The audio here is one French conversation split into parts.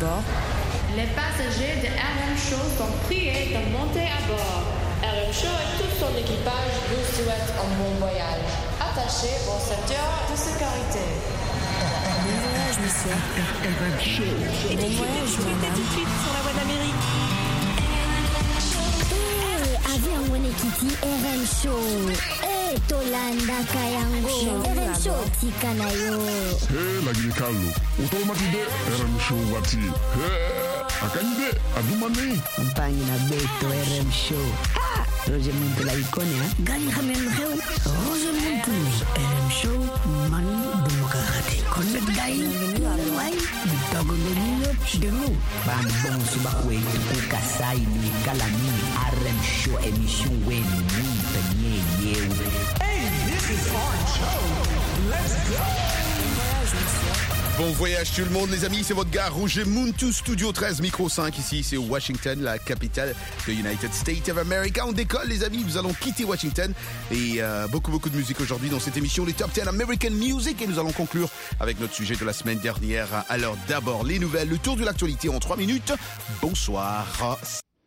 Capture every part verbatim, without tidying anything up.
bord. Les passagers de R M Show sont priés de monter à bord. R M Show et tout son équipage vous souhaitent un bon voyage. Attachez vos ceintures de sécurité. Bon voyage, monsieur. R M Show. Bon voyage, madame. Tout de suite sur la voie d'Amérique. Eh, avion Wenekiti R M Show. Eh, Tolanda Kayango. R M Show tikanayo. Hey, lagi kalu. Utomatide R M Show wati. Hey. Akanyide adumani Mpangi na beto R M Show. Ah, Roger Muntu la ikone ha. Gani hamem heu. Roger Muntu R M Show man demokrati. Connect dai. Wai bitago nino dulu. Bang bong subakwe tu kasai ni kalami R M Show emission wen ni penye yeu. Hey, this is our show. Let's go. Bon voyage tout le monde les amis, c'est votre gars Roger Muntu, Studio treize, micro cinq ici, c'est Washington, la capitale de United States of America. On décolle les amis, nous allons quitter Washington et euh, beaucoup beaucoup de musique aujourd'hui dans cette émission, les Top dix American Music, et nous allons conclure avec notre sujet de la semaine dernière. Alors d'abord les nouvelles, le tour de l'actualité en trois minutes. Bonsoir.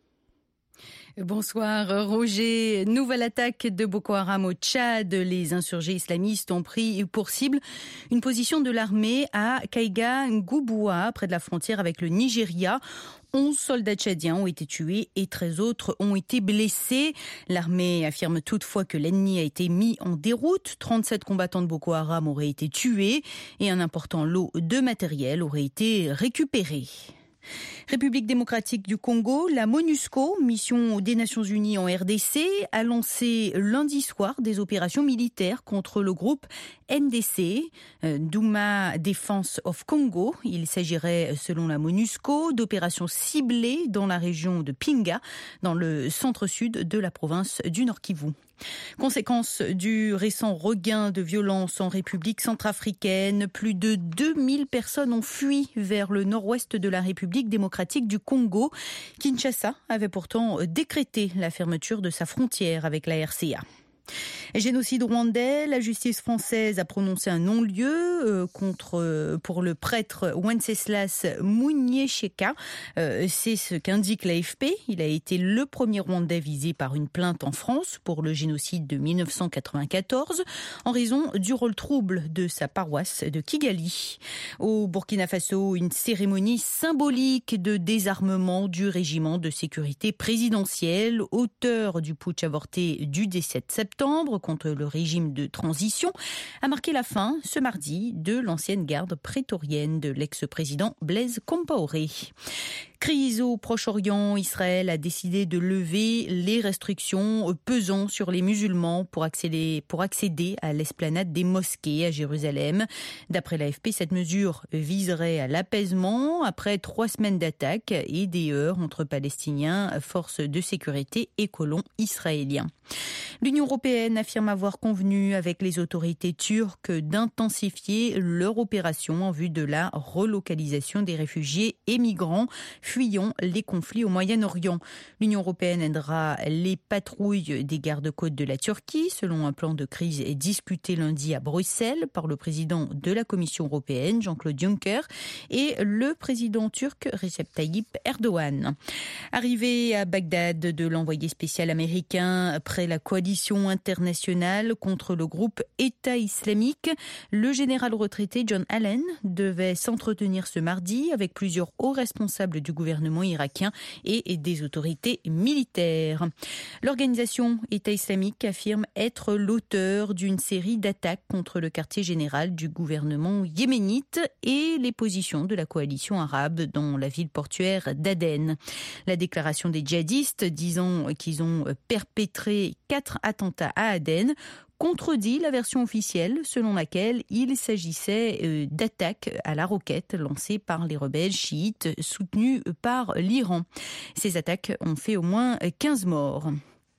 Bonsoir Roger. Nouvelle attaque de Boko Haram au Tchad. Les insurgés islamistes ont pris pour cible une position de l'armée à Kaiga-Ngouboua, près de la frontière avec le Nigeria. onze soldats tchadiens ont été tués et treize autres ont été blessés. L'armée affirme toutefois que l'ennemi a été mis en déroute. trente-sept combattants de Boko Haram auraient été tués et un important lot de matériel aurait été récupéré. République démocratique du Congo, la MONUSCO, mission des Nations Unies en R D C, a lancé lundi soir des opérations militaires contre le groupe N D C, Douma Defense of Congo. Il s'agirait, selon la MONUSCO, d'opérations ciblées dans la région de Pinga, dans le centre-sud de la province du Nord-Kivu. Conséquence du récent regain de violence en République centrafricaine, plus de deux mille personnes ont fui vers le nord-ouest de la République démocratique du Congo. Kinshasa avait pourtant décrété la fermeture de sa frontière avec la R C A. Génocide rwandais, la justice française a prononcé un non-lieu euh, contre euh, pour le prêtre Wenceslas Munyesheka. Euh, c'est ce qu'indique l'A F P. Il a été le premier Rwandais visé par une plainte en France pour le génocide de dix-neuf cent quatre-vingt-quatorze en raison du rôle trouble de sa paroisse de Kigali. Au Burkina Faso, une cérémonie symbolique de désarmement du régiment de sécurité présidentiel, auteur du putsch avorté du dix-sept septembre contre le régime de transition, a marqué la fin ce mardi de l'ancienne garde prétorienne de l'ex-président Blaise Compaoré. Crise au Proche-Orient, Israël a décidé de lever les restrictions pesant sur les musulmans pour accéder, pour accéder à l'esplanade des mosquées à Jérusalem. D'après l'A F P, cette mesure viserait à l'apaisement après trois semaines d'attaques et des heurts entre Palestiniens, forces de sécurité et colons israéliens. L'Union européenne affirme avoir convenu avec les autorités turques d'intensifier leur opération en vue de la relocalisation des réfugiés et migrants fuyant les conflits au Moyen-Orient. L'Union européenne aidera les patrouilles des gardes-côtes de la Turquie, selon un plan de crise discuté lundi à Bruxelles par le président de la Commission européenne, Jean-Claude Juncker, et le président turc Recep Tayyip Erdogan. Arrivé à Bagdad de l'envoyé spécial américain après la coalition internationale contre le groupe État islamique, le général retraité John Allen devait s'entretenir ce mardi avec plusieurs hauts responsables du gouvernement irakien et des autorités militaires. L'organisation État islamique affirme être l'auteur d'une série d'attaques contre le quartier général du gouvernement yéménite et les positions de la coalition arabe dans la ville portuaire d'Aden. La déclaration des djihadistes disant qu'ils ont perpétré quatre attentats à Aden contredit la version officielle selon laquelle il s'agissait d'attaques à la roquette lancées par les rebelles chiites soutenus par l'Iran. Ces attaques ont fait au moins quinze morts.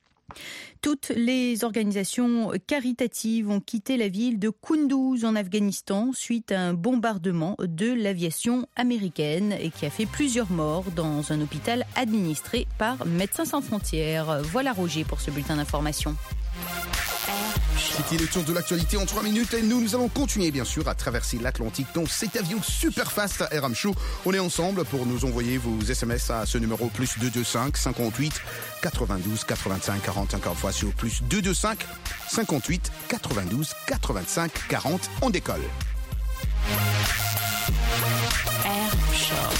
Toutes les organisations caritatives ont quitté la ville de Kunduz en Afghanistan suite à un bombardement de l'aviation américaine et qui a fait plusieurs morts dans un hôpital administré par Médecins sans frontières. Voilà Roger pour ce bulletin d'information. C'était le tour de l'actualité en trois minutes et nous, nous allons continuer bien sûr à traverser l'Atlantique dans cet avion super fast R M Show. On est ensemble pour nous envoyer vos S M S à ce numéro plus deux deux cinq, cinquante-huit, quatre-vingt-douze, quatre-vingt-cinq, quarante, encore une fois sur plus deux deux cinq, cinquante-huit, quatre-vingt-douze, quatre-vingt-cinq, quarante. On décolle. R Show.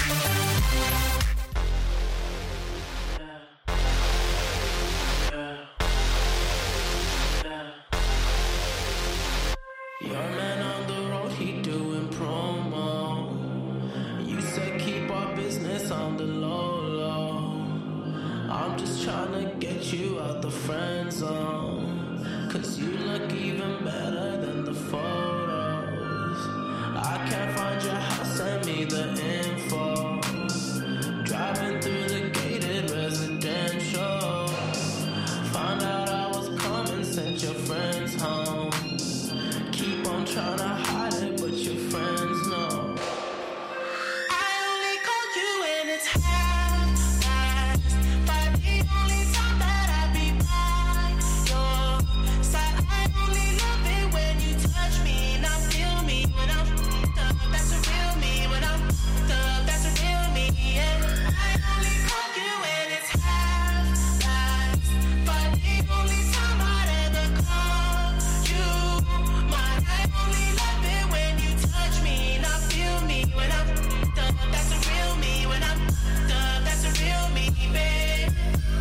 Your man on the road, he doing promo. You said keep our business on the low, low. I'm just trying to get you out the friend zone. Cause you look even better than the photos. I can't find your house, send me the info. Driving through the gated residential. Found out I was coming, sent your friends home. Keep on trying to hide it, but your friends know. I only call you when it's half-past, but the only time that I be by your side. I only love it when you touch me, now feel me when I'm up. That's a real me when I'm up. That's a real me, yeah. I only call you when it's half-past, but the only time I'd ever call you. I only love it when you touch me, now feel me when I'm done. That's a real me when I'm done. That's a real me, babe.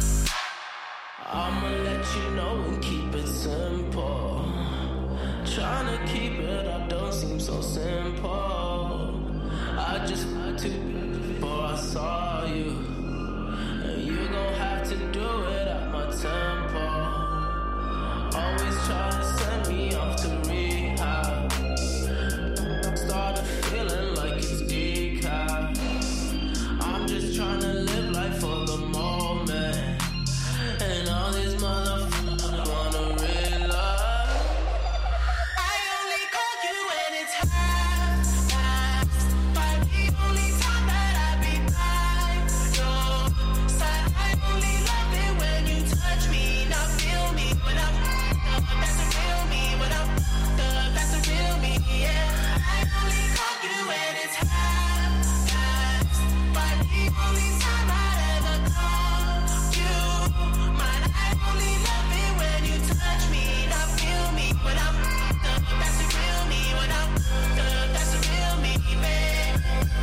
I'ma let you know and keep it simple. Trying to keep it up don't seem so simple. I just had to before I saw you, and you gon' have to do it at my tempo. Always try to send me off to rehab. Started feeling like it's decaf. I'm just trying to live life for the moment. And all these motherfuckers wanna realize I only call you when it's half-past, but the only time that I be by your side. I only love it when you touch me, now feel me when I'm up. That's a real me when I'm up. That's a real me, yeah. I only call you when it's half-past, but the only time I'd ever call you mine. I only love it when you touch me, now feel me when I'm up. That's a real me when I'm up. That's a real me, babe.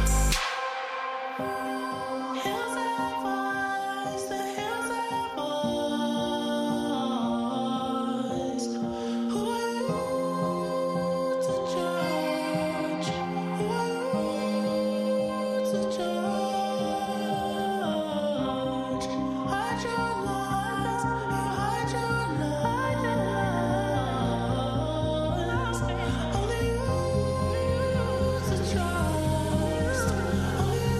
Hills have voice, the hills have voice. Who are you to judge? Who are you to judge? Hide your lies, you hide your lies. Only you to trust. Only you.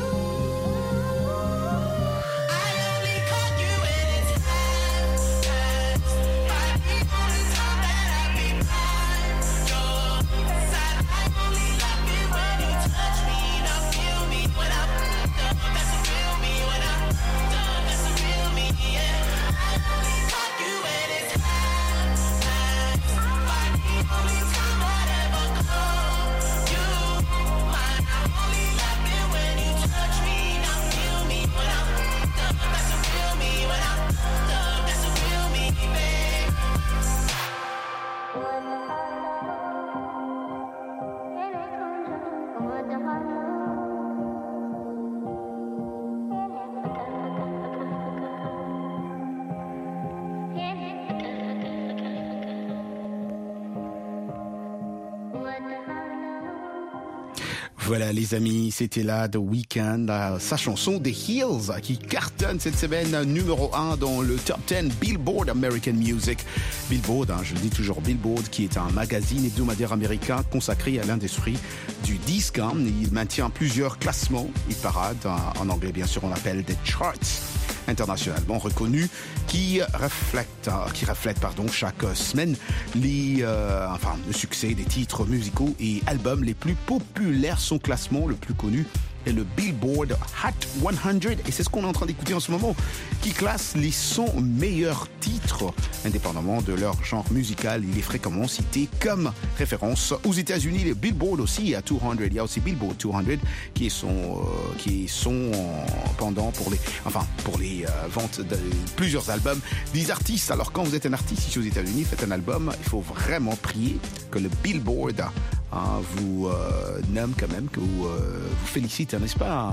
I only call you when it's half-past, but the only time that I be by your side. I only love it when you touch me, now feel me when I'm up. That's a real me when I'm up. That's a real me, yeah. I only call you when it's half-past, but the only time I'd ever call you mine. I only love it when you touch me, now feel me when I'm up. That's a real me when I'm up. That's a real me, babe. Voilà les amis, c'était là The Weeknd, euh, sa chanson The Hills qui cartonne cette semaine numéro un dans le top dix Billboard American Music. Billboard, hein, je le dis toujours Billboard, qui est un magazine hebdomadaire américain consacré à l'industrie du disque. Hein. Il maintient plusieurs classements et parades, hein, en anglais bien sûr on l'appelle des charts, internationalement reconnus, qui reflètent, qui reflètent pardon, chaque semaine les, euh, enfin, le succès des titres musicaux et albums les plus populaires. Son classement le plus connu et le Billboard Hot cent. Et c'est ce qu'on est en train d'écouter en ce moment, qui classe les cent meilleurs titres, indépendamment de leur genre musical. Il est fréquemment cité comme référence aux États-Unis. Le Billboard aussi à deux cents. Il y a aussi Billboard deux cents qui sont, euh, qui sont pendant pour les, enfin, pour les euh, ventes de plusieurs albums des artistes. Alors quand vous êtes un artiste ici aux États-Unis, faites un album, il faut vraiment prier que le Billboard hein, vous euh, nomme quand même, que vous, euh, vous félicite, n'est-ce pas?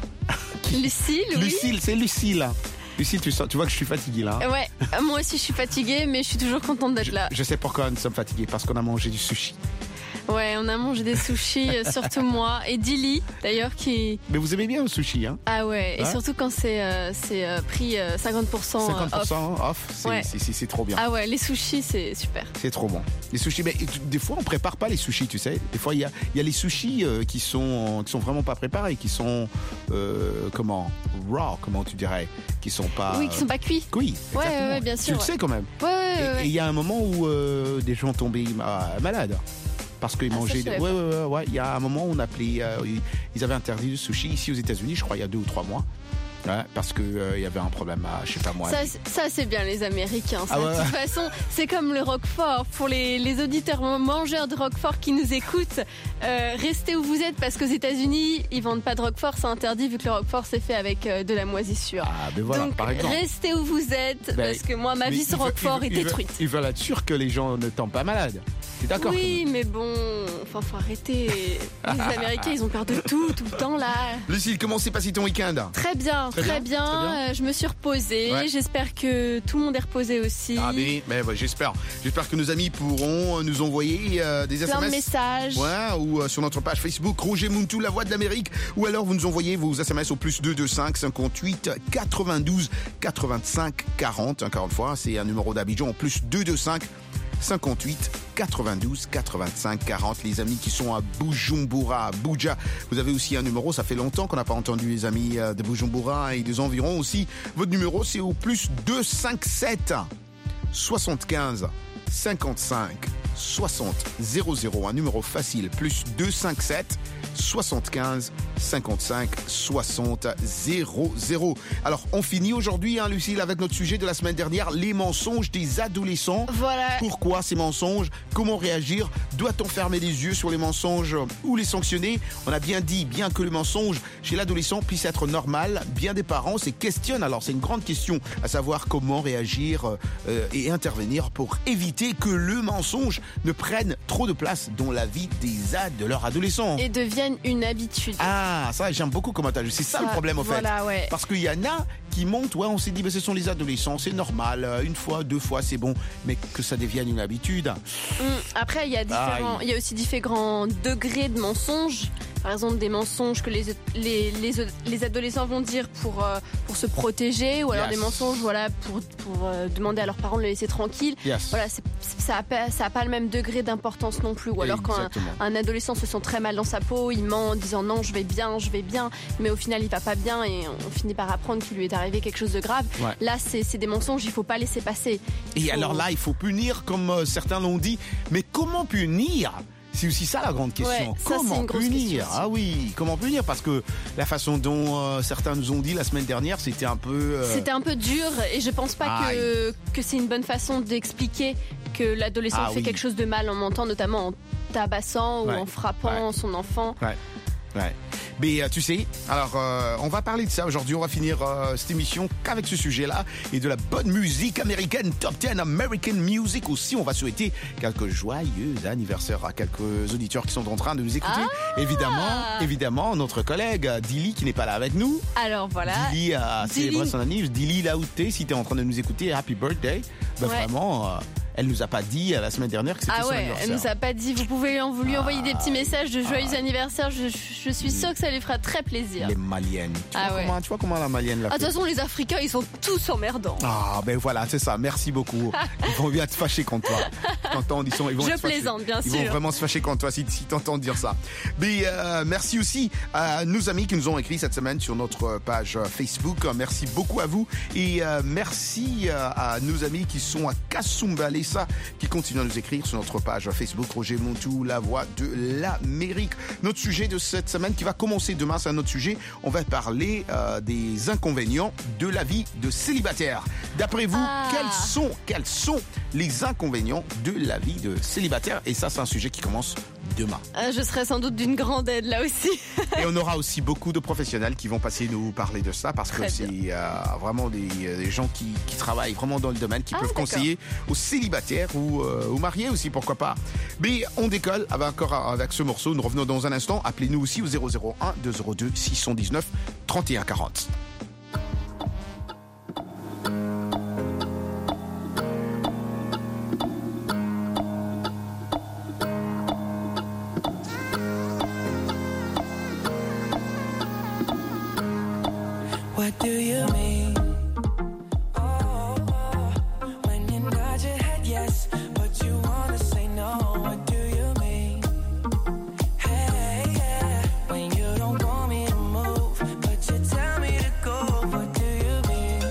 Lucille, oui. Lucille, c'est Lucille. Lucille, tu, sens, tu vois que je suis fatigué là. Ouais, moi aussi je suis fatiguée, mais je suis toujours contente d'être je, là. Je sais pourquoi nous sommes fatigués, parce qu'on a mangé du sushi. Ouais, on a mangé des sushis, surtout moi et Dilly d'ailleurs qui. Mais vous aimez bien le sushi, hein? Ah ouais, et hein? Surtout quand c'est euh, c'est euh, pris euh, cinquante pour cent cinquante pour cent off. off, c'est, ouais. c'est, c'est, c'est trop bien. Ah ouais, les sushis c'est super. C'est trop bon. Les sushis, mais des fois on prépare pas les sushis, tu sais. Des fois il y a, y a les sushis euh, qui sont qui sont vraiment pas préparés, qui sont euh, comment raw, comment tu dirais, qui sont pas. Oui, qui sont pas cuits. Oui. Ouais, exactement. ouais, bien sûr. Tu ouais. le sais quand même. Ouais, ouais, ouais. Et il y a un moment où euh, des gens tombaient euh, malades. Parce qu'ils ah, mangeaient. Ça, de... ouais, ouais, ouais, ouais. Il y a un moment où on appelait. Euh, ils avaient interdit le sushi ici aux États-Unis, je crois, il y a deux ou trois mois. Ouais, parce qu'il euh, y avait un problème à, je sais pas moi. Ça, ça c'est bien les Américains. Ça. Ah ouais. De toute façon, c'est comme le Roquefort. Pour les, les auditeurs mangeurs de Roquefort qui nous écoutent, euh, restez où vous êtes parce qu'aux États-Unis, ils vendent pas de Roquefort, c'est interdit vu que le Roquefort c'est fait avec euh, de la moisissure. Ah, ben voilà, donc par exemple. Restez où vous êtes ben, parce que moi, ma vie sur Roquefort veut, est détruite. Ils veulent être sûrs que les gens ne tombent pas malades. T'es d'accord? Oui, mais bon, enfin, faut arrêter. Les Américains, ils ont peur de tout, tout le temps là. Lucille, comment s'est passé ton week-end? Très bien, très, très bien. bien. Très bien. Euh, je me suis reposée. Ouais. J'espère que tout le monde est reposé aussi. Ah mais, mais ouais, j'espère. J'espère que nos amis pourront nous envoyer euh, des S M S. Plein de messages. Ouais, ou euh, sur notre page Facebook Roger Muntu, la voix de l'Amérique. Ou alors vous nous envoyez vos S M S au plus deux deux cinq cinquante-huit quatre-vingt-douze quatre-vingt-cinq quarante. Encore une fois, c'est un numéro d'Abidjan au plus deux deux cinq cinquante-huit quatre-vingt-douze quatre-vingt-cinq quarante. Les amis qui sont à Bujumbura, à Abuja, vous avez aussi un numéro. Ça fait longtemps qu'on n'a pas entendu les amis de Bujumbura et des environs aussi. Votre numéro, c'est au plus deux cinq sept soixante-quinze cinquante-cinq soixante zéro zéro. Un numéro facile. Plus deux cinq sept soixante-quinze cinquante-cinq soixante zéro zéro. Alors, on finit aujourd'hui, hein, Lucille, avec notre sujet de la semaine dernière, les mensonges des adolescents. Voilà. Pourquoi ces mensonges? Comment réagir? Doit-on fermer les yeux sur les mensonges ou les sanctionner? On a bien dit, bien que le mensonge chez l'adolescent puisse être normal, bien des parents se questionnent. Alors, c'est une grande question, à savoir comment réagir euh, et intervenir pour éviter que le mensonge ne prenne trop de place dans la vie des ad de leur adolescent. Et devienne une habitude. Ah, ça, j'aime beaucoup comment t'as. C'est ça, ça le problème, en voilà, fait. Ouais. Parce qu'il y en a qui montent, ouais, on s'est dit, bah, ce sont les adolescents, c'est normal, une fois, deux fois, c'est bon, mais que ça devienne une habitude. Mmh. Après, il y a différents, il y a aussi différents degrés de mensonges. Par exemple, des mensonges que les, les, les, les adolescents vont dire pour, euh, pour se protéger, ou alors yes. des mensonges voilà, pour, pour euh, demander à leurs parents de les laisser tranquilles. Yes. Voilà, c'est, ça n'a pas, ça a pas le même degré d'importance non plus. Ou alors Exactement. quand un, un adolescent se sent très mal dans sa peau, il ment en disant non, je vais bien, je vais bien, mais au final, il va pas bien et on finit par apprendre qu'il lui est arrivé quelque chose de grave. Ouais. Là, c'est, c'est des mensonges, il faut pas laisser passer. Il et faut... alors là, il faut punir, comme euh, certains l'ont dit. Mais comment punir ? C'est aussi ça la grande question. Ouais, ça, comment punir? question, Ah oui, comment punir? Parce que la façon dont euh, certains nous ont dit la semaine dernière, c'était un peu... Euh... C'était un peu dur et je pense pas ah, que, oui. que c'est une bonne façon d'expliquer que l'adolescent ah, fait oui. quelque chose de mal en mentant, notamment en tabassant ouais. ou en frappant ouais. son enfant. Ouais. Ouais. Mais euh, tu sais, alors euh, on va parler de ça aujourd'hui. On va finir euh, cette émission qu'avec ce sujet-là et de la bonne musique américaine, Top dix American Music aussi. On va souhaiter quelques joyeux anniversaires à quelques auditeurs qui sont en train de nous écouter. Ah évidemment, évidemment, notre collègue Dilly qui n'est pas là avec nous. Alors voilà. Dilly a célébré son anniversaire. Dilly là où t'es, si t'es en train de nous écouter, happy birthday. Ben ouais. Vraiment. Euh, Elle nous a pas dit la semaine dernière que c'était ah son ouais, anniversaire. Elle nous a pas dit. Vous pouvez lui envoyer ah, des petits messages de joyeux ah, anniversaire. Je, je suis sûre que ça lui fera très plaisir. Les Maliennes. Tu, ah vois, ouais. comment, tu vois comment la Malienne l'a fait. De toute façon, les Africains, ils sont tous emmerdants. Ah ben voilà, c'est ça. Merci beaucoup. Ils vont bien te fâcher contre toi. T'entends, ils, sont, ils vont je plaisante, bien ils sûr. Ils vont vraiment se fâcher contre toi si, si t'entends dire ça. Mais euh, merci aussi à nos amis qui nous ont écrit cette semaine sur notre page Facebook. Merci beaucoup à vous et euh, merci à nos amis qui sont à Kasumbalé Vanessa qui continue à nous écrire sur notre page Facebook Roger Montou, la voix de l'Amérique. Notre sujet de cette semaine qui va commencer demain, c'est un autre sujet. On va parler euh, des inconvénients de la vie de célibataire. D'après vous, ah. quels sont, quels sont les inconvénients de la vie de célibataire? Et ça, c'est un sujet qui commence demain. Euh, je serai sans doute d'une grande aide là aussi. Et on aura aussi beaucoup de professionnels qui vont passer nous parler de ça parce Très que c'est euh, vraiment des, des gens qui, qui travaillent vraiment dans le domaine, qui ah, peuvent d'accord. conseiller aux célibataires ou euh, aux mariés aussi, pourquoi pas. Mais on décolle avec, encore avec ce morceau. Nous revenons dans un instant. Appelez-nous aussi au zéro zéro un deux zéro deux six cent dix-neuf trente et un quarante. What do you mean? Oh, oh, when you nod your head yes, but you wanna say no. What do you mean? Hey, yeah, when you don't want me to move, but you tell me to go. What do you mean?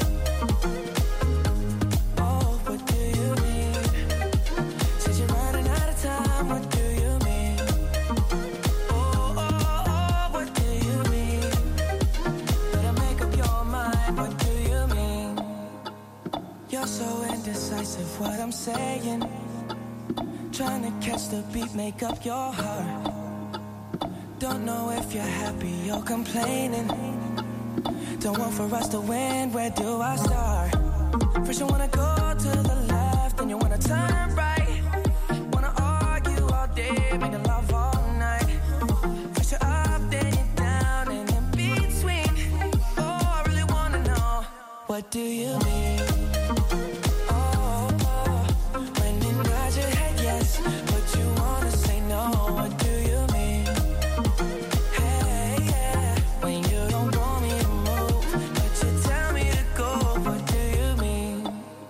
Oh, what do you mean? Said you're running out of time. What do you mean? Oh, oh, oh, what do you mean? Better make up your mind. What do you mean? You're so indecisive. What I'm saying. Trying to catch the beat, make up your heart. Don't know if you're happy or complaining. Don't want for us to win. Where do I start? First you wanna go to the left, then you wanna turn right. Wanna argue all day, make love all night. First you're up, then you're down, and in between. Oh, I really wanna know. What do you mean? Oh, oh, when you nod your head yes, but you wanna say no. What do you mean? Hey, yeah, when you don't want me to move, but you tell me to go. What do you mean?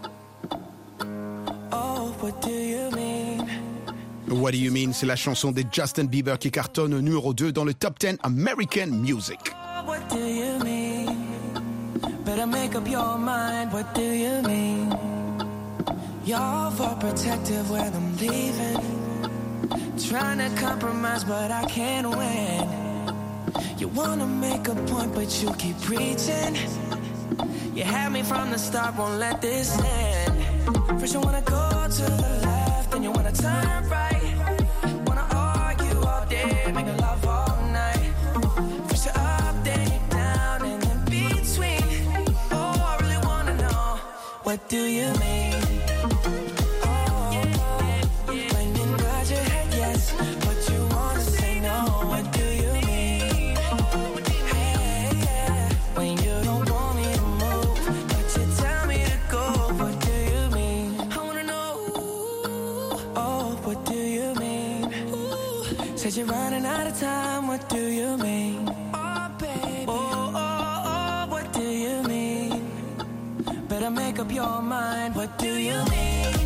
Oh, what do you mean? What do you mean? C'est la chanson de Justin Bieber qui cartonne au numéro deux dans le top dix American Music. Oh, what do you mean? Better make up your mind. What do you mean? You're overprotective when I'm leaving. Trying to compromise, but I can't win. You wanna make a point, but you keep preaching. You had me from the start, won't let this end. First you wanna go to the left, then you wanna turn right. Wanna argue all day, make love all night. First you're up, then you're down, and in between. Oh, I really wanna know. What do you mean? When you nod your head yes, but you wanna say no. What do you mean? Hey, yeah, when you don't want me to move, but you tell me to go. What do you mean? I wanna know. Oh, what do you mean? Said you're running out of time. What do you mean? Oh, baby. Oh, oh, oh, what do you mean? Better make up your mind. What do you mean?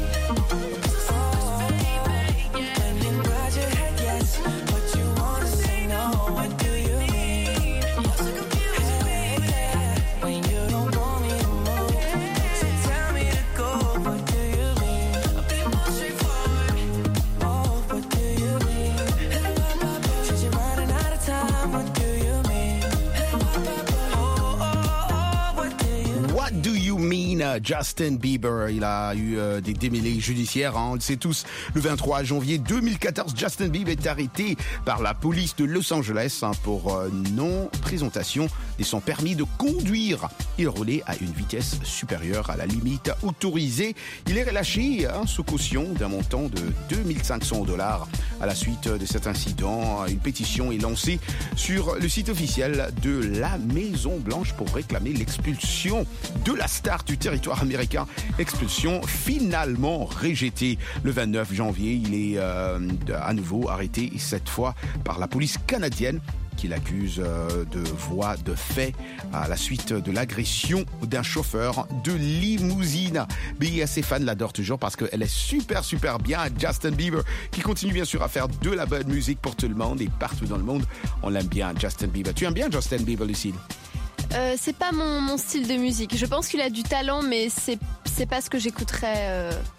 Justin Bieber, il a eu euh, des démêlés judiciaires, hein, on le sait tous. Le vingt-trois janvier deux mille quatorze, Justin Bieber est arrêté par la police de Los Angeles hein, pour euh, non-présentation de son permis de conduire. Il roulait à une vitesse supérieure à la limite autorisée. Il est relâché hein, sous caution d'un montant de deux mille cinq cents dollars. À la suite de cet incident, une pétition est lancée sur le site officiel de la Maison Blanche pour réclamer l'expulsion de la star du territoire américain. Expulsion finalement rejetée. Le vingt-neuf janvier, il est euh, à nouveau arrêté, cette fois par la police canadienne qui l'accuse de voies de fait à la suite de l'agression d'un chauffeur de limousine. Mais ses fans l'adorent toujours parce qu'elle est super super bien. Justin Bieber qui continue bien sûr à faire de la bonne musique pour tout le monde et partout dans le monde. On l'aime bien, Justin Bieber. Tu aimes bien Justin Bieber, Lucille? Euh, c'est pas mon, mon style de musique. Je pense qu'il a du talent, mais c'est c'est pas ce que j'écouterais euh,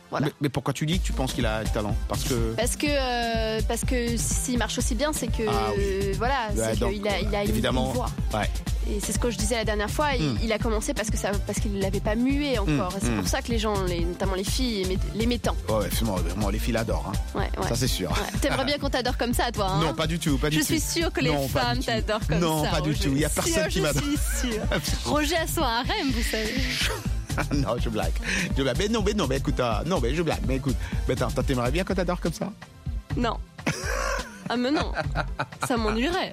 Voilà. Mais, mais pourquoi tu dis que tu penses qu'il a du talent? Parce que. Parce que, euh, parce que s'il marche aussi bien, c'est que. Ah oui. euh, voilà, Ouais, c'est donc, qu'il a, il a une- évidemment, une voix. Ouais. Et c'est ce que je disais la dernière fois, il, Mm. il a commencé parce que ça, parce qu'il ne l'avait pas mué encore. Mm, Et c'est mm. pour ça que les gens, les, notamment les filles, aimaient- l'aimaient tant. Ouais, vraiment, vraiment, les filles l'adorent. Hein. Ouais, ouais. Ça, c'est sûr. Ouais. T'aimerais bien qu'on t'adore comme ça, toi, hein? Non, pas du tout, pas du Je tout. suis sûre que les Non, pas femmes du tout. t'adorent comme Non, ça. pas du Roger. tout. Il y a Sûre, personne qui je m'adore. suis sûre. Roger a son harem, vous savez. Non, je blague. Je blague. Mais non, mais non, mais écoute, euh, non, mais je blague. Mais écoute, mais attends, toi, t'aimerais bien qu'on t'adore comme ça? Non. Ah, mais non. Ça m'ennuierait.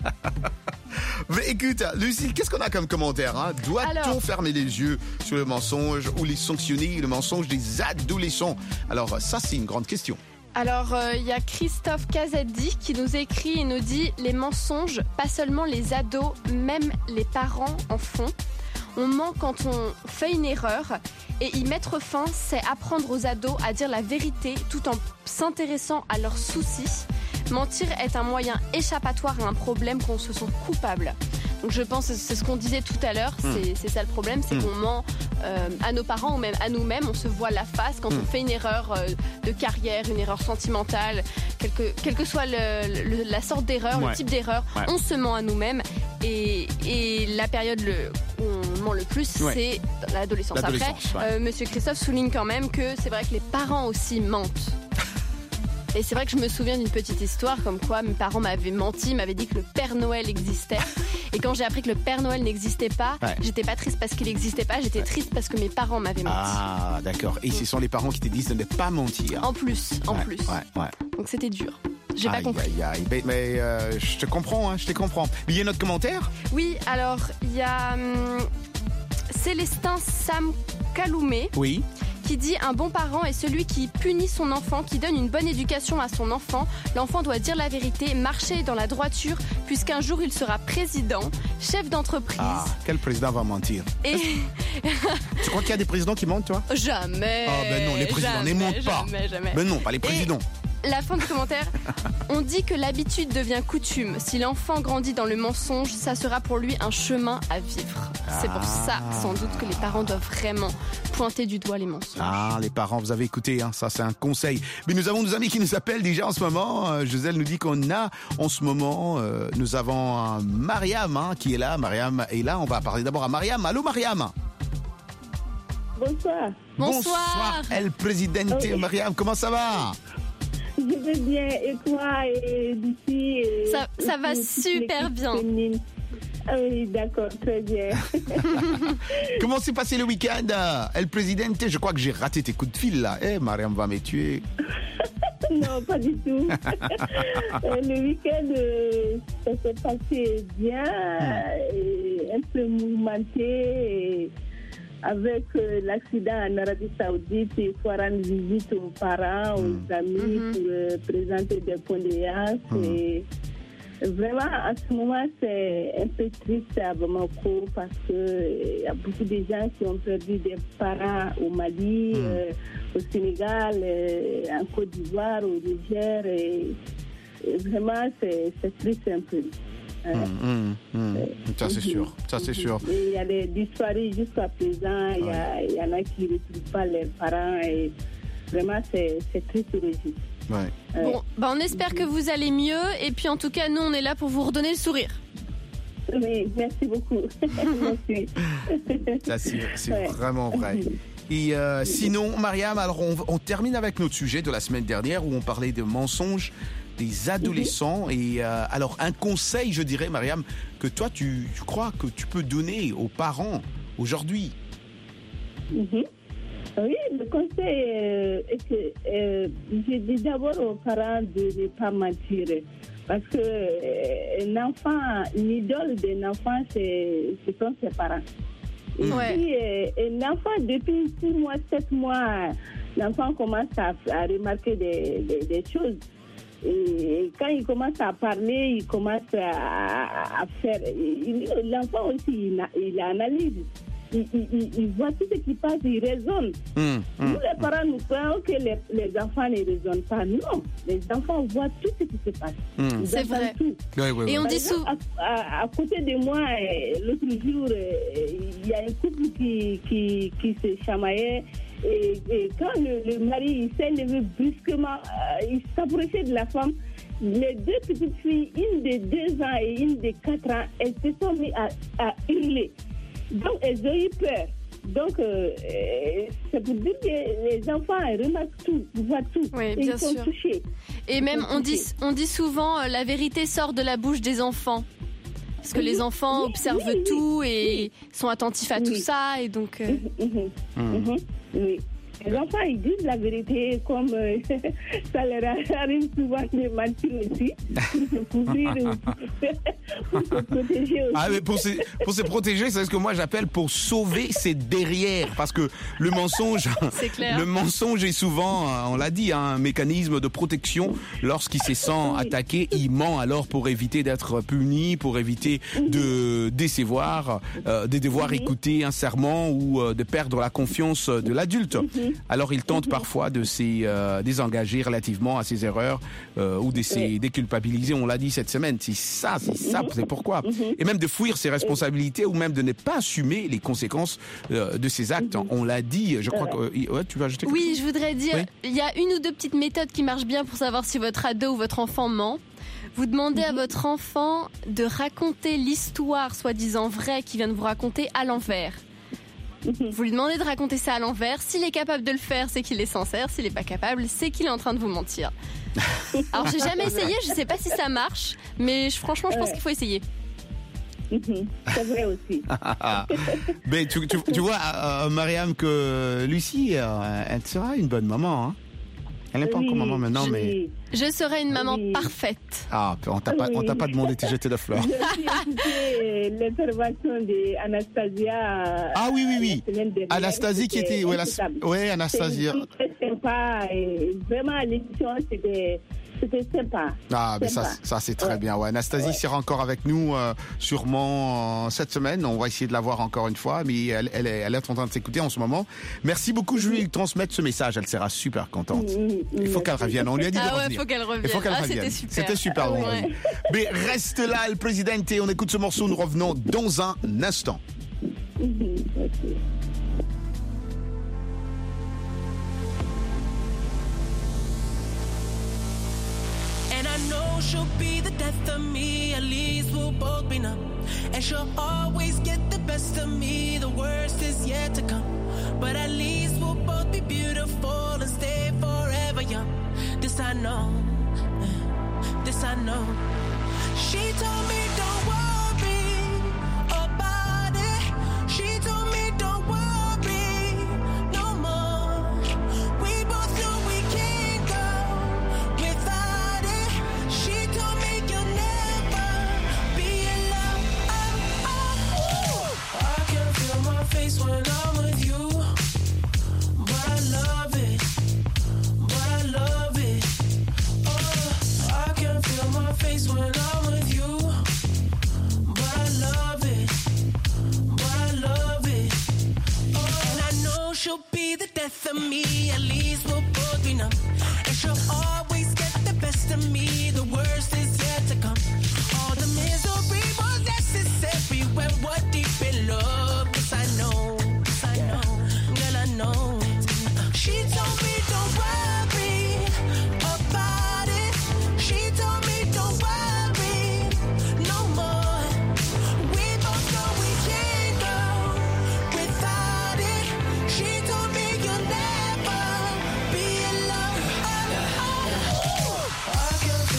Mais écoute, Lucie, qu'est-ce qu'on a comme commentaire, hein? Doit-on Alors- fermer les yeux sur le mensonge ou les sanctionner, le mensonge des adolescents? Alors, ça, c'est une grande question. Alors, il euh, y a Christophe Casadi qui nous écrit et nous dit « Les mensonges, pas seulement les ados, même les parents en font. On ment quand on fait une erreur et y mettre fin, c'est apprendre aux ados à dire la vérité tout en s'intéressant à leurs soucis. Mentir est un moyen échappatoire à un problème qu'on se sent coupable. » Donc je pense que c'est ce qu'on disait tout à l'heure, Mm. c'est, c'est ça le problème, c'est Mm. qu'on ment euh, à nos parents ou même à nous-mêmes, on se voit la face quand Mm. on fait une erreur euh, de carrière, une erreur sentimentale, quelle que, quelle que soit le- le- la sorte d'erreur, Ouais. le type d'erreur, Ouais. on se ment à nous-mêmes et, et la période le, où on ment le plus, Ouais. c'est dans l'adolescence. Après, L'adolescence, ouais. euh, Monsieur Christophe souligne quand même que c'est vrai que les parents aussi mentent. Et c'est vrai que je me souviens d'une petite histoire comme quoi mes parents m'avaient menti, m'avaient dit que le Père Noël existait. Et quand j'ai appris que le Père Noël n'existait pas, Ouais. j'étais pas triste parce qu'il n'existait pas, j'étais triste parce que mes parents m'avaient menti. Ah, d'accord. Et ce sont les parents qui te disent de ne pas mentir. En plus, en Ouais, plus. Ouais, ouais. Donc c'était dur. J'ai pas Aïe, compris. aïe, aïe. Mais, mais, euh, je te comprends, hein, je te comprends. Mais il y a notre commentaire? Oui, alors il y a hum, Célestin Sam Kaloumé Oui. qui dit un bon parent est celui qui punit son enfant, qui donne une bonne éducation à son enfant. L'enfant doit dire la vérité, marcher dans la droiture, puisqu'un jour il sera président, chef d'entreprise. Ah, quel président va mentir? Et Tu crois qu'il y a des présidents qui mentent, toi? jamais. Ah, ben non, les présidents jamais, ne mentent pas. Jamais, jamais. Ben non, pas les présidents. La fin du commentaire. On dit que l'habitude devient coutume. Si l'enfant grandit dans le mensonge, ça sera pour lui un chemin à vivre. C'est pour ça, sans doute, que les parents doivent vraiment pointer du doigt les mensonges. Ah, les parents, vous avez écouté, hein, ça c'est un conseil. Mais nous avons nos amis qui nous appellent déjà en ce moment. Euh, Gisèle nous dit qu'on a en ce moment, euh, nous avons un Mariam hein, qui est là. Mariam est là, on va parler d'abord à Mariam. Allô Mariam? Bonsoir. Bonsoir. El Presidente. Oui. Mariam, comment ça va? Je vais bien. Et toi, et d'ici et- Ça, ça va et toute super l'équipe bien. féminine. Ah oui, d'accord, très bien. Comment s'est passé le week-end euh, El Presidente? Je crois que j'ai raté tes coups de fil là. Eh, Mariam va me tuer. Non, pas du tout. Euh, le week-end, euh, ça s'est passé bien, et un peu mouvementé. Et avec euh, l'accident en Arabie Saoudite, il faut rendre visite aux parents, aux amis Mhm. pour euh, présenter des condoléances. Et vraiment, en ce moment, c'est un peu triste à Bamako parce qu'il y a beaucoup de gens qui ont perdu des parents au Mali, euh, au Sénégal, euh, en Côte d'Ivoire, au Niger. Et, et vraiment, c'est c'est triste un peu. Hein. Hum, hum, hum. Ça c'est sûr, ça c'est sûr. Et il y a des disparus jusqu'à présent, il y, a- il y en a qui ne retrouvent pas leurs parents et vraiment c'est c'est triste aussi. Ouais. Bon, bah on espère que vous allez mieux et puis en tout cas nous on est là pour vous redonner le sourire. Oui, merci beaucoup. Merci. Ça, c'est c'est Ouais. vraiment vrai. Et euh, sinon, Mariam, alors on, on termine avec notre sujet de la semaine dernière où on parlait de mensonges des adolescents. Et euh, alors, un conseil, je dirais, Mariam, que toi, tu, tu crois que tu peux donner aux parents aujourd'hui? Mhm. Oui, le conseil euh, est que euh, je dis d'abord aux parents de ne pas mentir. Parce que euh, un enfant, une idole d'un enfant, c'est, ce sont ses parents. Et Ouais. puis, euh, un enfant, depuis six mois, sept mois, l'enfant commence à, à remarquer des, des, des choses. Et quand il commence à parler, il commence à, à faire... il- l'enfant aussi, il, a- il analyse. Il, il- il- il voit tout ce qui passe, il raisonne. Hum, hum. Nous, les parents, nous croyons que les, les enfants ne raisonnent pas. Non, les enfants voient tout ce qui se passe. Hum. Ils C'est entendent vrai. tout. Ouais, ouais, Et ouais. on Par dit exemple, souvent... à, à- à côté de moi, euh, l'autre jour, euh, il y a un couple qui, qui, qui se chamaillait et, et quand le, le mari il s'est levé brusquement, euh, il s'approchait de la femme, les deux petites filles, une de deux ans et une de quatre ans, elles se sont mises à, à hurler. Donc, elles ont eu peur. Donc, euh, c'est pour dire que les enfants remarquent tout, voient tout. Oui, et bien ils sont sûr. touchés. Et Ils même, sont on dit, touchés. on dit souvent, euh, la vérité sort de la bouche des enfants. Parce que Oui, les enfants oui, observent oui, oui, tout et oui. sont attentifs à tout Oui. ça. Et donc, euh, Mhm, mhm, oui. Les enfants, ils disent la vérité comme euh, ça leur arrive souvent de mentir aussi pour se couvrir, ou pour se protéger aussi. Ah, mais pour se, pour se protéger, c'est ce que moi j'appelle pour sauver ses derrière. Parce que le mensonge, C'est clair. le mensonge est souvent, euh, on l'a dit, hein, un mécanisme de protection. Lorsqu'il se sent attaqué, il ment alors pour éviter d'être puni, pour éviter de décevoir, euh, de devoir écouter un serment ou euh, de perdre la confiance de l'adulte. Alors il tente parfois de se euh, désengager relativement à ses erreurs euh, ou de se déculpabiliser. On l'a dit cette semaine, c'est ça, c'est ça, c'est pourquoi. Et même de fuir ses responsabilités ou même de ne pas assumer les conséquences euh, de ses actes. On l'a dit, je crois que... euh, ouais, tu vas ajouter quelque oui, chose je voudrais dire, Oui. il y a une ou deux petites méthodes qui marchent bien pour savoir si votre ado ou votre enfant ment. Vous demandez à votre enfant de raconter l'histoire soi-disant vraie qu'il vient de vous raconter à l'envers. Vous lui demandez de raconter ça à l'envers. S'il est capable de le faire, c'est qu'il est sincère. S'il n'est pas capable, c'est qu'il est en train de vous mentir. Alors, j'ai jamais essayé, je sais pas si ça marche, mais je- franchement, je pense qu'il faut essayer. Mhm, c'est vrai aussi. Mais tu, tu, tu vois, euh, Mariam, que Lucie, euh, elle sera une bonne maman. Hein. Elle n'est pas Oui, encore maman maintenant, mais... oui. Je serai une maman Oui. parfaite. Ah, on t'a pas, on t'a pas demandé de te jeter de fleurs. J'ai aussi écouté l'intervention d'Anastasia. Ah oui, oui, oui. la semaine dernière. Anastasie qui C'était était... Ouais, la- impeccable. ouais, Anastasia. C'était très sympa. Et vraiment, l'émission, c'était c'était sympa. Ah, mais ça, Sympa. ça c'est très Ouais. bien. Ouais, Anastasie Ouais. sera encore avec nous, euh, sûrement euh, cette semaine. On va essayer de la voir encore une fois, mais elle, elle, est, elle est en train de s'écouter en ce moment. Merci beaucoup. Je vais lui transmettre ce message. Elle sera super contente. Il faut qu'elle revienne. On lui a dit de Ah ouais, revenir. faut qu'elle revienne. Il faut qu'elle Ah, revienne. c'était super. C'était super. Ah ouais. vendredi. Mais reste là, le président. On écoute ce morceau. Nous revenons dans un instant. Mhm, ok. And I know she'll be the death of me, at least we'll both be numb. And she'll always get the best of me, the worst is yet to come. But at least we'll both be beautiful and stay forever young. This I know, this I know. She told me don't worry about it. She told me don't worry no more. We both know we can't go without it. She told me you'll never be alone. Oh, oh. I can feel my face when I'm with you, but I love it, but I love it. Oh, I can feel my face when I'm with you, but I love it, but I love it. Oh, and I know she'll be the death of me, at least we'll both be numb. And she'll always get the best of me, the worst is yet to come. All the misery was necessary when we're deep in love. Yes, I know, yes, I know, girl, I know. She told me don't worry about it. She told me don't worry no more. We both know we can't go without it. She told me you'll never be alone. Oh, oh, oh. I can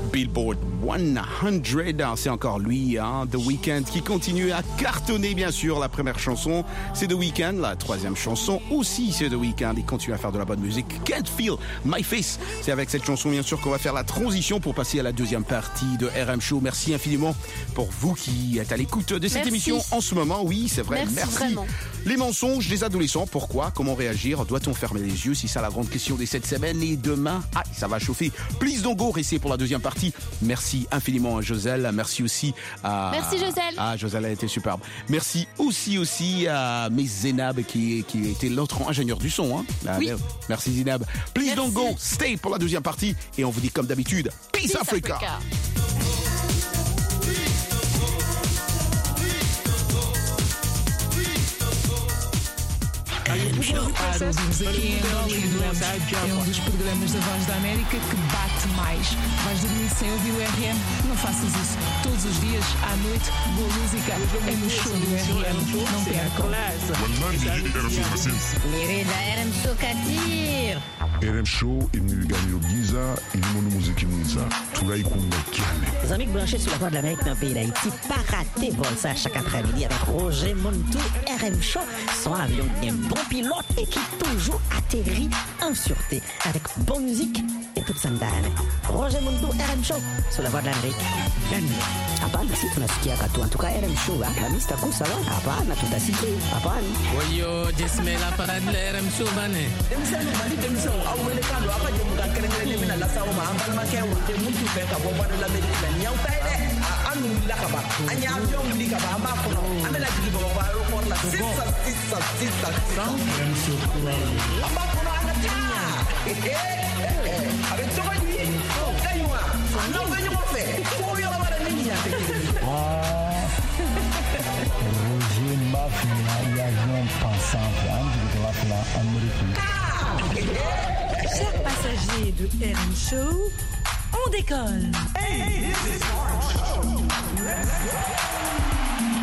Billboard cent. C'est encore lui, hein, The Weeknd, qui continue à cartonner, bien sûr. La première chanson, c'est The Weeknd. La troisième chanson aussi, c'est The Weeknd. Il continue à faire de la bonne musique. Can't Feel My Face. C'est avec cette chanson, bien sûr, qu'on va faire la transition pour passer à la deuxième partie de R M Show. Merci infiniment pour vous qui êtes à l'écoute de cette Merci. émission en ce moment. Oui, c'est vrai. Merci, Merci. vraiment. Les mensonges des adolescents. Pourquoi? Comment réagir? Doit-on fermer les yeux? C'est ça la grande question de cette semaine. Et demain, ah, ça va chauffer. Please don't go. Restez pour la deuxième partie. Merci infiniment à Joselle. Merci aussi à... Merci, Joselle. Ah, Joselle a été superbe. Merci aussi aussi à Miss Zénab qui, qui était l'autre ingénieur du son. Hein. Ah, Oui. Merci Zénab. Please Merci. don't go. Stay pour la deuxième partie. Et on vous dit comme d'habitude, Peace, Peace Africa. Africa. Para ouvirmos aqui em Angola e adoramos. É um dos programas da Voz da América que bate mais. Vais dormir sem ouvir o R M? Não faças isso. Todos os dias, à noite, boa música é no show do R M. Não percam. Lirida R M Show Katir. R M Show imnigani giza ilimono muziki mwiza tunaikunda kiane. Les amis branchés sur la voie de l'Amérique dans le pays d'Haïti, pas rater vol ça chaque après-midi avec Roger Montou, R M Show, son avion un bon pilote et qui toujours atterrit en sûreté avec bonne musique et toute sa dame. Roger Montou, R M Show, sur la voie de l'Amérique. Hapana, si tunasikia katu. En tout cas, R M Show, la mista kusa wa. Hapana, tutasikia. Hapana. Oyo, jismela parade la R M Show bane. Demisano bali demisano awele kando apa je muka kerengere mina la sawo ma ambal ma kewo te muntu fe ka bo bada la medina nyaw tay de anu la ka ba anya avion li ka ba amba ko amela jigi bo ba ro la sisa sisa sisa amba ko na ana ta avec to ba ni oh kaywa no ba ni mo fe ko yo ba ni ni ate Roger Mafia et avion pensant de la fila américaine. Chers passagers de R M Show, on décolle. Hey, this is R M Show. Let's go.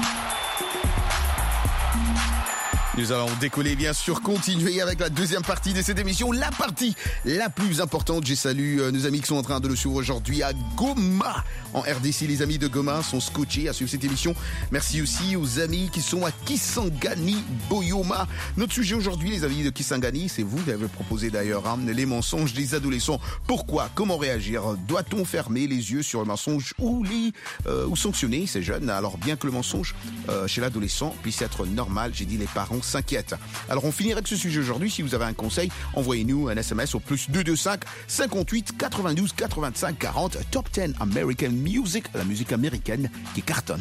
Nous allons décoller, bien sûr, continuer avec la deuxième partie de cette émission, la partie la plus importante. J'ai salué euh, nos amis qui sont en train de le suivre aujourd'hui à Goma, en R D C. Les amis de Goma sont scotchés à suivre cette émission. Merci aussi aux amis qui sont à Kisangani, Boyoma. Notre sujet aujourd'hui, les amis de Kisangani, c'est vous qui avez proposé d'ailleurs, hein, les mensonges des adolescents. Pourquoi? Comment réagir? Doit-on fermer les yeux sur le mensonge ou, les, euh, ou sanctionner ces jeunes? Alors, bien que le mensonge euh, chez l'adolescent puisse être normal, j'ai dit les parents s'inquiètent. Alors on finira avec ce sujet aujourd'hui. Si vous avez un conseil, envoyez-nous un S M S au plus deux deux cinq, cinquante-huit, quatre-vingt-douze, quatre-vingt-cinq, quarante. Top dix American Music, la musique américaine qui cartonne.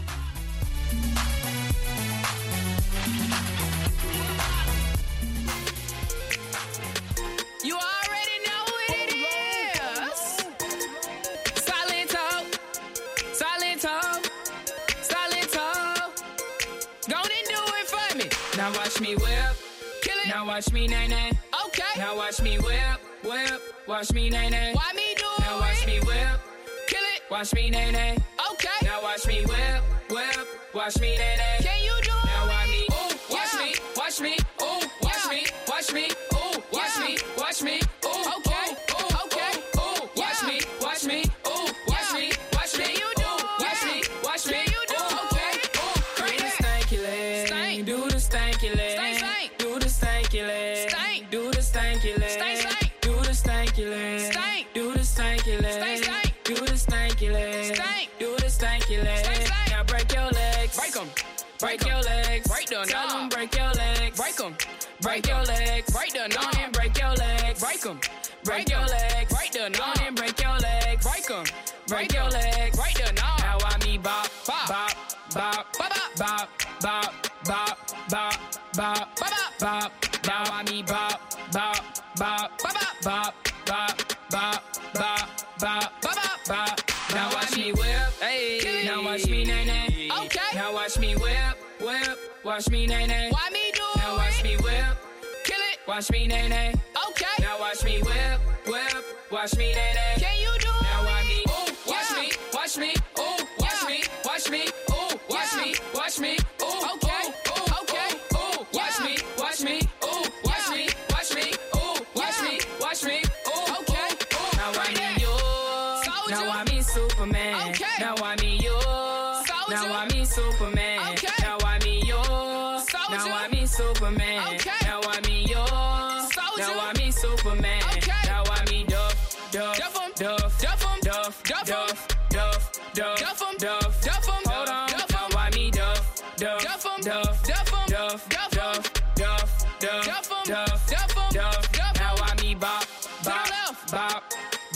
You already know who it is. Silento, Silento, Silento. Go and do it for me. Now watch me whip, kill it. Now watch me nay nay. Okay. Now watch me whip, whip. Watch me nay nay. Why me do it? Now watch me whip, kill it. Watch me nay nay. Okay. Now watch me whip, whip. Watch me nay nay. Can you do it? Now watch me, ooh, watch me, watch me, ooh, watch me, watch me, ooh, watch me, watch me, ooh, okay, ooh, okay, ooh, watch me, watch me, ooh, watch me, watch me, you do, watch me, watch me, you do, okay, ooh, do the stanky leg, do the stanky leg, do the stanky leg, do the stanky leg, do the stanky leg, do the stanky leg, do the stanky leg, do the stanky leg. Now break your legs, break 'em. Break your legs, break the tell them break your legs, break them, break your legs, break the knob and break your legs, break them, break your legs, break the knob and break your legs, break them, break your legs, break the knob. Now I me bop, bop, bop, bop, bop, bop, bop, bop, bop, bop, bop, bop. Now I me bop, bop, bop, bop, bop, bop, bop, bop, bop, bop, bop. Now watch me whip, hey. Now watch me nay nay. Okay. Now watch me whip, whip. Watch me nay nay. Why me do it? Now watch me whip, kill it. Watch me nay nay. Okay. Now watch me whip, whip. Watch me nay nay. Can you do it? Now watch me, ooh, watch me, watch me, ooh, watch me, watch me, ooh, watch me, watch me, ooh, okay, ooh, okay, ooh, watch me, watch me, ooh, watch me, watch me, ooh, watch me, watch me, ooh, okay, ooh. Now watch me, you. Now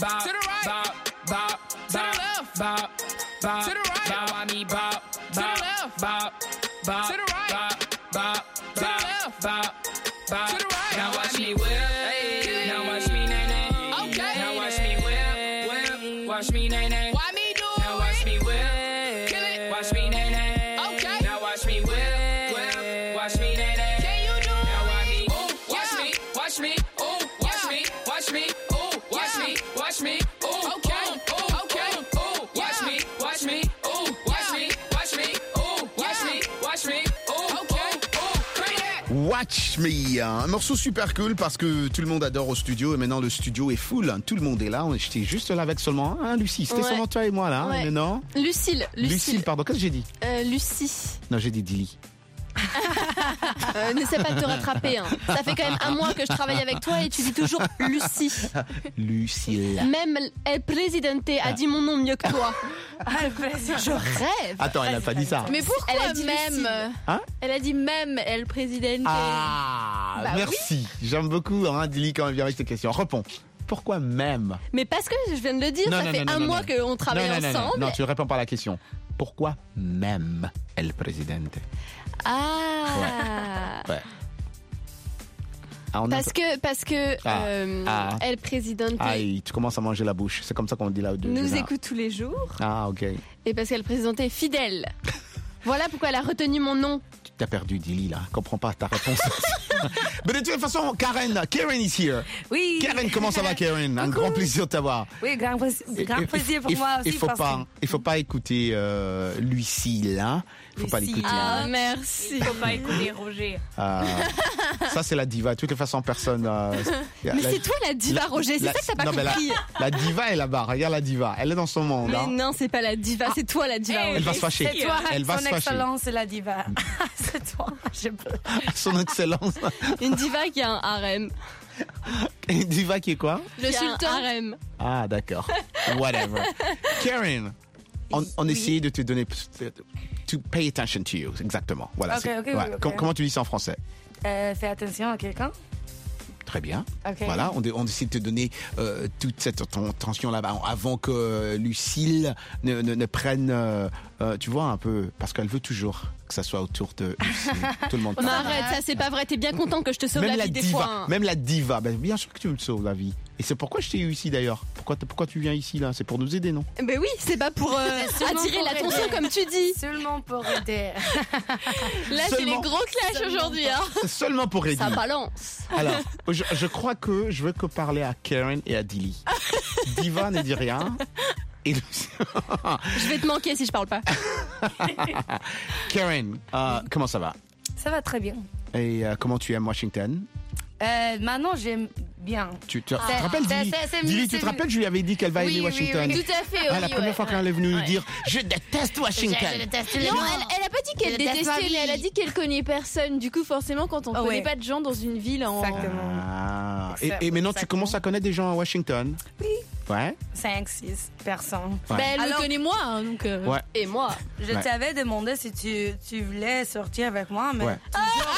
bop, to the right, bop, bop, to the left, bop, bop, to the right. Now watch me bop, bop, to the left, bop, bop, to the right, bop, bop, to the left, bop, bop, to the right. Now watch me whip, now watch me nay nay. Okay. Now watch me whip, whip, watch me nay nay. Why me do it? Now watch me whip, kill it. Watch me nay nay. Okay. Now watch me whip, whip, watch me nay nay. Can you do it? Now watch me, ooh, watch me, watch me, ooh, watch me, watch me, ooh, watch me, watch me, ooh, okay, ooh, okay, ooh, watch me, watch me, ooh, watch me, watch me, ooh, watch me, watch me, ooh, okay, ooh, bring that. Watch Me, un morceau super cool parce que tout le monde adore au studio et maintenant le studio est full, hein. Tout le monde est là, j'étais juste là avec seulement un, hein, Lucie, c'était Ouais. seulement toi et moi là, hein, Ouais. mais non Lucille, Lucille. Lucille, pardon, qu'est-ce que j'ai dit? Euh, Lucie. Non, j'ai dit Dilly. Euh, n'essaie pas de te rattraper. Hein. Ça fait quand même un mois que je travaille avec toi et tu dis toujours Lucie. Lucille. Même El Presidente a dit mon nom mieux que toi. Je rêve. Attends, elle n'a pas dit ça. Mais pourquoi Elle a dit même même. Hein? Elle a dit même El Presidente. Ah, Bah merci. J'aime beaucoup, hein, Dilly, quand elle vient avec tes questions. Réponds. Pourquoi même? Mais parce que je viens de le dire, Non, ça non, fait non, un non, mois non. qu'on travaille non, non, non, ensemble. Non, non, tu réponds pas à la question. Pourquoi même El Presidente? Ah. Ouais. Ah, on Parce a- que, parce que Ah, euh, ah. El Presidente Aïe, tu commences à manger la bouche. C'est comme ça qu'on dit là. de- nous de- écoute tous les jours. Ah, ok. Et parce qu'El Presidente est fidèle. Voilà pourquoi elle a retenu mon nom. Tu t'as perdu, Dilly, là. Je comprends pas ta réponse. Mais de toute façon, Karen, Karen is here. Oui. Karen, comment ça va, Karen? Un grand plaisir de t'avoir. Oui, grand, plaisir- grand Il- plaisir pour il- moi aussi. Il faut parce pas, que- il faut pas écouter euh, Lucille, hein. Il faut pas Lucille. l'écouter. Ah, hein. merci. Faut pas écouter Roger. Euh, ça, c'est la diva. De toutes les façons, personne. euh, Mais la- c'est toi la diva, la- Roger. C'est la- ça que t'as pas non, mais la- compris. La, diva est là-bas. Regarde la diva. Elle est dans son monde. Mais hein. non, c'est pas la diva, c'est toi la diva. Elle va se fâcher. C'est toi, Elle va son se fâcher. excellence, c'est la diva. C'est toi. Je peux. Son excellence. Une diva qui a un harem. Une diva qui est quoi? Le Qui a un sultan. harem. Ah, d'accord. Whatever. Karen, on, on essayait de te donner. To pay attention to you. Exactement. Voilà. Ok, c'est- ok, ouais. ok. Com- Comment tu dis ça en français? Euh, fais attention à quelqu'un. Très bien. Ok. Voilà, on, on essaie de te donner euh, toute cette attention là-bas avant que euh, Lucille ne, ne, ne prenne, euh, euh, tu vois, un peu, parce qu'elle veut toujours que ça soit autour de Lucille. Tout le monde. Mais parle. arrête, ça c'est pas vrai. T'es bien content que je te sauve Même la la vie des diva, fois. hein. même la diva, ben, bien sûr que tu me sauves la vie. Et c'est pourquoi je t'ai eu ici d'ailleurs. Pourquoi, pourquoi tu viens ici là? C'est pour nous aider, non? Ben oui, c'est pas pour euh, C'est seulement attirer pour l'attention aider. comme tu dis. Seulement pour aider. Là, c'est les Seulement- gros clashs Seulement aujourd'hui. Hein. C'est seulement pour aider. Ça balance. Alors, je, je crois que je veux que parler à Karen et à Dilly. Diva ne dit rien. Et Lucie- Je vais te manquer si je parle pas. Karen, euh, comment ça va? Ça va très bien. Et euh, comment tu aimes Washington? Euh, maintenant, j'aime bien. Tu, tu- tu C'est- te rappelles, c'est- Dilly, c'est- c'est- Dilly, tu c'est- te rappelles, je lui avais dit qu'elle va Oui, aimer oui, Washington. oui, oui. Tout à fait, Ah, oui, la première ouais. fois qu'elle est venue nous Ouais. dire je déteste Washington. Je déteste Non, les gens. elle, elle a pas dit qu'elle Je déteste ma détestait, mais vie. elle a dit qu'elle connaît personne. Du coup, forcément, quand on Oh, connaît ouais. pas de gens dans une ville, en... Exactement. Ah. Et, Exact- et maintenant, tu exactement. commences à connaître des gens à Washington. Oui. Ouais. cinq, six personnes. Ouais. Ben, elle Alors- me connaît moi, hein, donc. euh, Ouais. Et moi. Je Ouais. t'avais demandé si tu, tu voulais sortir avec moi, mais Ouais.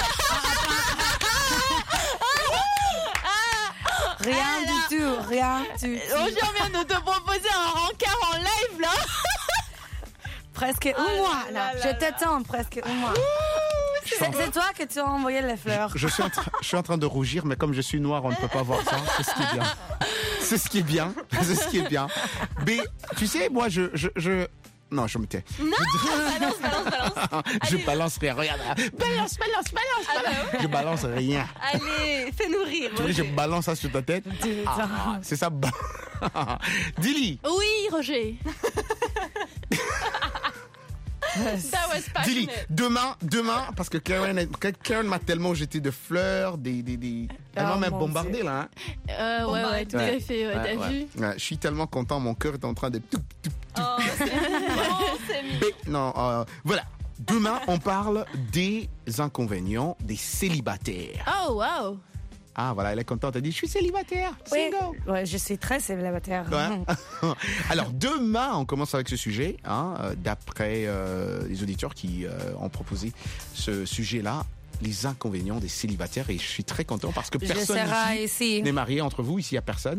rien du tout, rien du tout. Roger vient de te proposer un rencard en live, là. Presque un mois, là. Je t'attends presque un mois. C'est c'est toi que tu as envoyé les fleurs. Je suis, en train, je suis en train de rougir, mais comme je suis noir, on ne peut pas voir ça. C'est ce qui est bien. C'est ce qui est bien. C'est ce qui est bien. Mais tu sais, moi, je, je, je... Non, je me tais. Non, balance, balance, balance. Je balance rien. Regarde. Balance, balance, balance, Ah bah balance. Je balance rien. Allez, fais-nous rire. Tu veux que je Roger. balance ça sur ta tête? Ah, c'est ça. ba- Dilly, Oui, Roger. That was Dilly, passionate. demain, demain, parce que Karen, est- Karen m'a tellement jeté de fleurs, des, des, des... Elle m'a Oh, même mon bombardé Dieu. là. Hein. Euh, ouais, ouais, tout Ouais. à fait. Ouais, Ouais, t'as ouais. vu? Ouais, je suis tellement content, mon cœur est en train de... tout, tout, Oh, c'est mignon, c'est mignon. Mais non, euh, voilà. Demain, on parle des inconvénients des célibataires. Oh, wow. Ah, voilà, elle est contente. Elle dit, je suis célibataire. Oui. Single. Ouais, je suis très célibataire. Ouais. Alors, demain, on commence avec ce sujet, hein, euh, d'après euh, les auditeurs qui euh, ont proposé ce sujet-là, les inconvénients des célibataires. Et je suis très content parce que Je personne serai ici ici. n'est marié entre vous. Ici, il n'y a personne.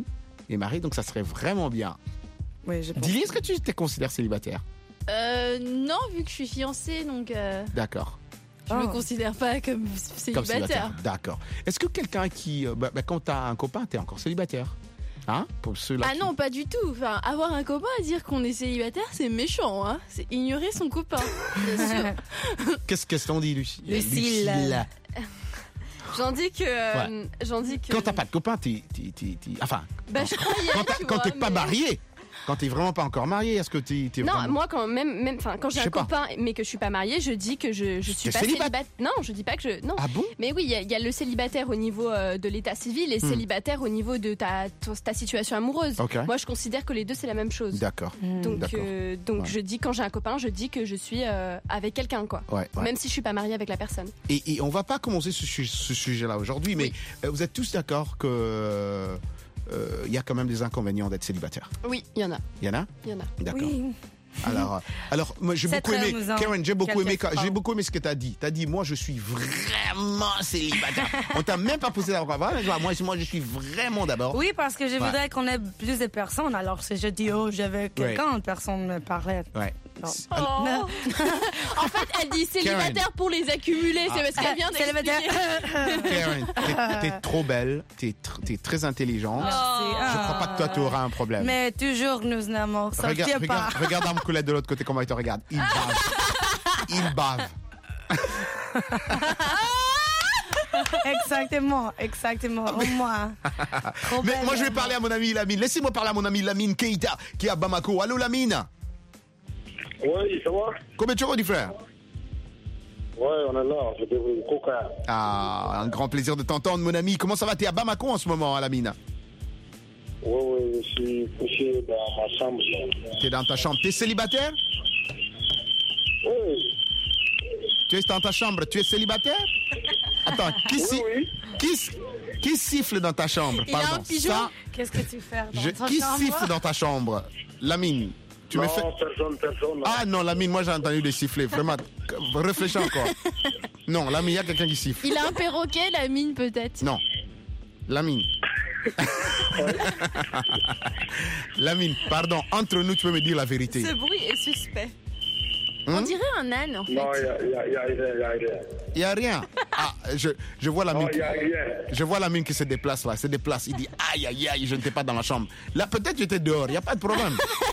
et mariée, donc ça serait vraiment bien. Oui, je pense. Dis, est-ce que tu te considères célibataire? Euh, non, vu que je suis fiancée, donc euh, D'accord. je me Oh. considère pas comme Comme célibataire. célibataire. D'accord. Est-ce que quelqu'un qui... euh, bah, bah, quand t'as un copain, t'es encore célibataire? Hein? Pour ceux-là Ah qui- non, pas du tout. Enfin, avoir un copain et dire qu'on est célibataire, c'est méchant. Hein. C'est ignorer son copain. Bien sûr. Qu'est-ce qu'est-ce qu'on dit, Lucie? Lucille. J'en dis que. euh, Ouais. J'en dis que. Quand t'as pas de copain, t'es... t'es- t'es- t'es- Enfin, Bah, je croyais. quand, t'as- tu quand vois, t'es pas mais- marié, quand t'es vraiment pas encore marié, est-ce que t'es, t'es Non, vraiment... moi quand même, même, enfin quand j'ai Je sais un pas. copain mais que je suis pas mariée, je dis que je, je suis T'es pas célibataire. célibataire. Non, je dis pas que je. Non. Ah bon? Mais oui, il y, a- il y a le célibataire au niveau euh, de l'état civil et Hmm. célibataire au niveau de ta, ta, ta situation amoureuse. Ok. Moi, je considère que les deux c'est la même chose. D'accord. Donc, D'accord. euh, donc Ouais. je dis quand j'ai un copain, je dis que je suis euh, avec quelqu'un quoi. Ouais, ouais. Même si je suis pas mariée avec la personne. Et, et on va pas commencer ce, su- ce sujet-là aujourd'hui, mais euh, vous êtes tous d'accord que euh, euh, il y a quand même des inconvénients d'être célibataire. Oui, il y en a. Il y en a? Il y en a. D'accord. Oui. Alors, euh, alors moi j'ai C'est beaucoup très aimé, amusant. Karen, j'ai beaucoup aimé, Quelques j'ai fois. beaucoup aimé ce que tu as dit. Tu as dit, moi je suis vraiment célibataire. On t'a même pas posé la question. Moi, moi je suis vraiment d'abord. Oui, parce que je Ouais. voudrais qu'on ait plus de personnes. Alors, si je dis, oh, j'avais quelqu'un, personne ne me parlait. Ouais. Non. Oh. En fait, elle dit célibataire pour les accumuler. C'est parce qu'elle vient d'expliquer. Karen, t'es, t'es trop belle, t'es, tr- t'es très intelligente. Merci. Je crois pas que toi tu auras un problème. Mais toujours, nous n'avons sorti Regarde, pas. regarde, regarde Arme Coulette de l'autre côté, comment il te regarde. Il bave. Il bave. Exactement, exactement. Au moins. Trop Mais belle. moi je vais parler à mon ami Lamine. Laissez-moi parler à mon ami Lamine Keita qui est à Bamako. Allô Lamine? Oui, ça va? Combien tu dis frère? Ouais, on est là, je vais vous coca. Ah, un grand plaisir de t'entendre mon ami. Comment ça va? T'es à Bamako en ce moment, hein, Lamine? Oui, oui, je suis couché dans ma chambre. T'es dans ta chambre. T'es célibataire? Oui. Tu es dans ta chambre. Tu es célibataire? Attends, qui, si- qui, qui siffle dans ta chambre? Il a un Pardon. pigeon. Ça, Qu'est-ce que tu fais dans je- ta qui chambre? siffle dans ta chambre? Lamine, tu me Non, fais... personne, personne. Ah non, Lamine, moi j'ai entendu des sifflets. Vraiment, réfléchis encore. Non, Lamine, il y a quelqu'un qui siffle. Il a un perroquet, la mine peut-être. Non. Lamine. Lamine, pardon, entre nous, tu peux me dire la vérité. Ce bruit est suspect. Hmm? On dirait un âne en fait. Non, il n'y a, y a, y a, y a rien. Il n'y a rien. Ah, je, je vois Lamine. Non, y a qui- rien. Je vois Lamine qui se déplace là, se déplace. Il dit aïe aïe aïe, je n'étais pas dans la chambre. Là, peut-être j'étais dehors, il n'y a pas de problème.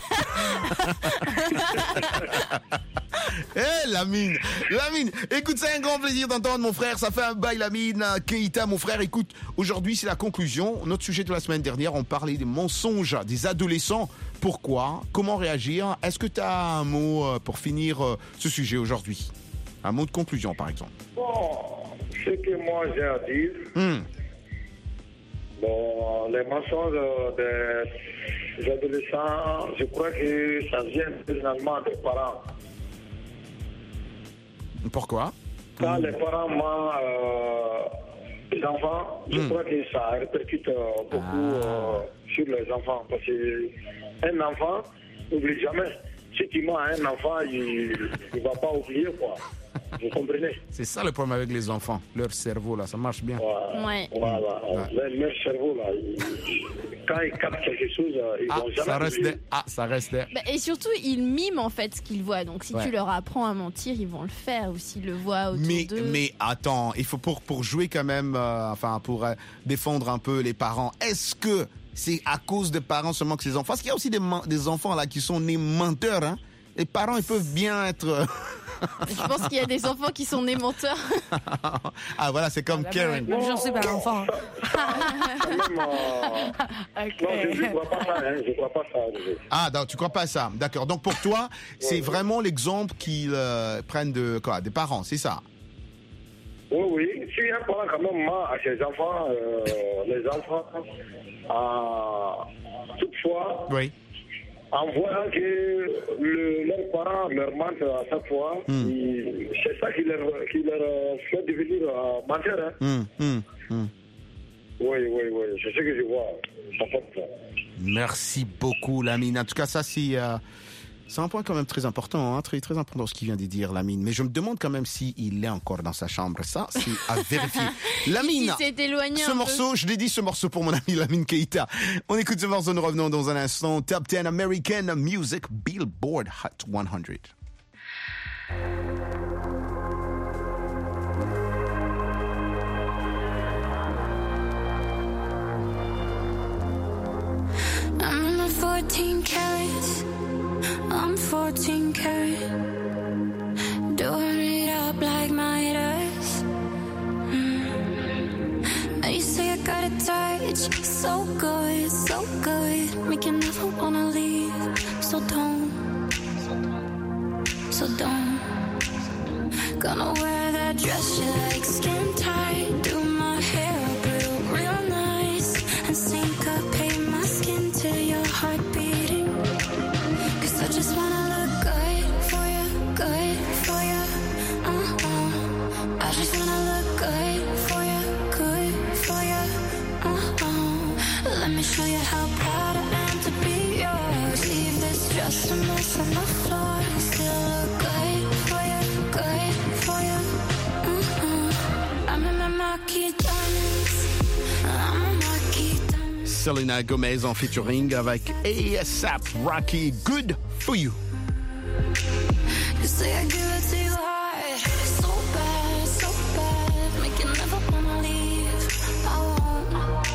Eh Lamine, Lamine, écoute, c'est un grand plaisir d'entendre mon frère, ça fait un bail Lamine, Keita, mon frère, écoute, aujourd'hui c'est la conclusion, notre sujet de la semaine dernière, on parlait des mensonges des adolescents, pourquoi, comment réagir, est-ce que tu as un mot euh, pour finir euh, ce sujet aujourd'hui? Un mot de conclusion par exemple. Bon, ce que moi j'ai à dire, Hmm. bon, les mensonges des, des adolescents, je crois que ça vient finalement des parents. Pourquoi? Quand les parents mentent euh, les enfants, je Hmm. crois que ça répercute euh, beaucoup euh, sur les enfants. Parce qu'un enfant n'oublie jamais. Si tu mens à un enfant, il ne va pas oublier, quoi. Vous comprenez? C'est ça le problème avec les enfants, leur cerveau là, ça marche bien. Ouais. Voilà. Ouais. Leur, leur cerveau, là, il- quand ils captent quelque chose, euh, ils Ah, vont jamais ça reste oublier. des... ah, ça reste des... Bah, et surtout, ils miment en fait ce qu'ils voient. Donc si Ouais. tu leur apprends à mentir, ils vont le faire. Ou s'ils le voient autour Mais, d'eux. mais attends, il faut pour, pour jouer quand même, euh, enfin pour euh, défendre un peu les parents, est-ce que c'est à cause des parents seulement que ces enfants... Parce qu'il y a aussi des, men- des enfants là qui sont nés menteurs, hein. Les parents, ils peuvent bien être... euh, Je pense qu'il y a des enfants qui sont nés menteurs. ah voilà, c'est comme Karen. Même j'en suis pas enfant. Non, je ne crois pas ça, hein, je ne crois pas ça. je- Ah, donc, tu crois pas à ça? D'accord. Donc pour toi, c'est vraiment l'exemple qu'ils euh, prennent de quoi? Des parents, c'est ça? Oui, oui. Si un parent quand même ment à ses enfants, euh, les enfants, euh, toutefois, Oui. en voyant que le, leurs parents leur mentent à chaque fois, Hmm. ils- c'est ça qui leur, qui leur euh, fait devenir euh, menteurs. Hein. Hum, hum, hum. Oui, oui, oui. C'est ce que je vois. Ça fait ça. Merci beaucoup, Lamine. En tout cas, ça, c'est, euh, C'est un point quand même très important, hein, très, très important ce qu'il vient de dire, Lamine. Mais je me demande quand même s'il est encore dans sa chambre. Ça, c'est à vérifier. Lamine, Il s'est éloigné ce un peu. morceau, je l'ai dit, ce morceau pour mon ami Lamine Keita. On écoute ce morceau, nous revenons dans un instant. Top dix American Music Billboard Hot one hundred. I'm not fourteen carats, I'm fourteen karat. Doing it up like Midas. Mm. Now you say I got a touch, so good, so good. Make you never wanna leave, so don't, so don't. Gonna wear that dress you like, skin tight. Do my hair up real, real nice. And syncopate my skin to your heart beating. Cause I just wanna look good for you, good for you. Uh-uh. I just wanna look good for you, good for you. Uh-uh. Let me show you how proud I am to be yours. Leave this dress a mess on the floor. Still look good for you, good for you. Uh-uh. I'm in my marquee diamonds. I'm a marquee diamond. Selena Gomez en featuring avec A$AP Rocky, Good For You. You say I give it to you hard, so bad, so bad, make you never wanna leave. I won't,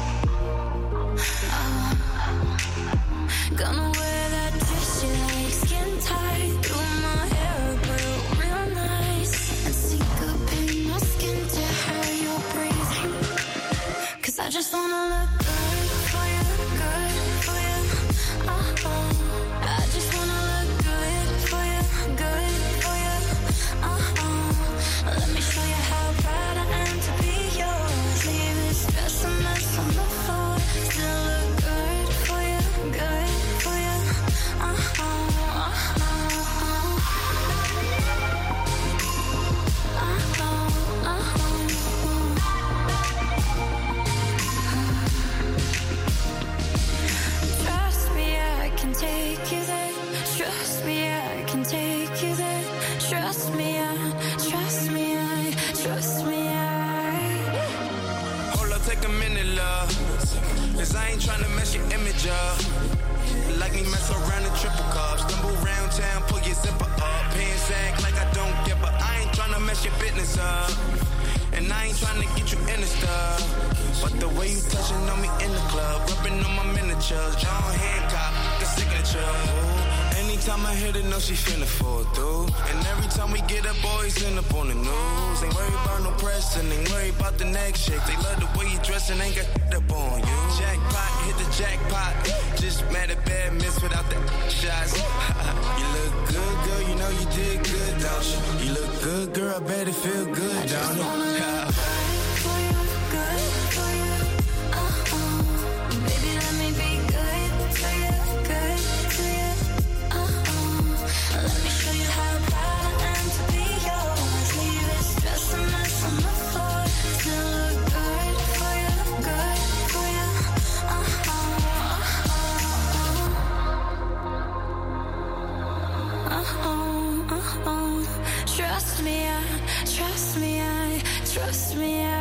I won't. Gonna wear that dress you like, skin tight, do my hair up real, real nice, and syncopate my skin to how you're breathing. Cause I just wanna look good for you, good for you. Uh-uh. I just wanna look good for you, good for you. Uh-uh. Let me show you how proud I am to be yours. Leave this dress a mess on the floor. Still look good for you, good for you. Uh-uh. Uh-uh. Uh-uh. Uh-uh. Trust me, I can take you there. Trust me, I can take you there. Trust me, I, trust me, I, trust me, I. Hold up, take a minute, love. Cause I ain't tryna mess your image up. Like me mess around in triple cups. Stumble round town, pull your zipper up. Pants act like I don't give a. I ain't tryna mess your business up. And I ain't tryna get you in the stuff. But the way you touching on me in the club, rubbing on my miniatures, John Hancock, the signature. Ooh, anytime I hit it, know she finna fall through. And every time we get up, boys end up on the news. Ain't worried about no press and ain't worried about the next shake. They love the way you dress and ain't got up on you. Jackpot, hit the jackpot. Just mad at bad miss without the shots. You look good, girl, you know you did good, don't you? You look good, girl, I bet it feel good, don't it? Baby, let me be good to you, good to you. Uh-uh. Let me show you how proud I am to be yours. Leave this dress a mess on the floor. Still look good for you, good for you. Uh-uh. Uh-uh. Uh-uh. Trust me, I, trust me, I, trust me, I.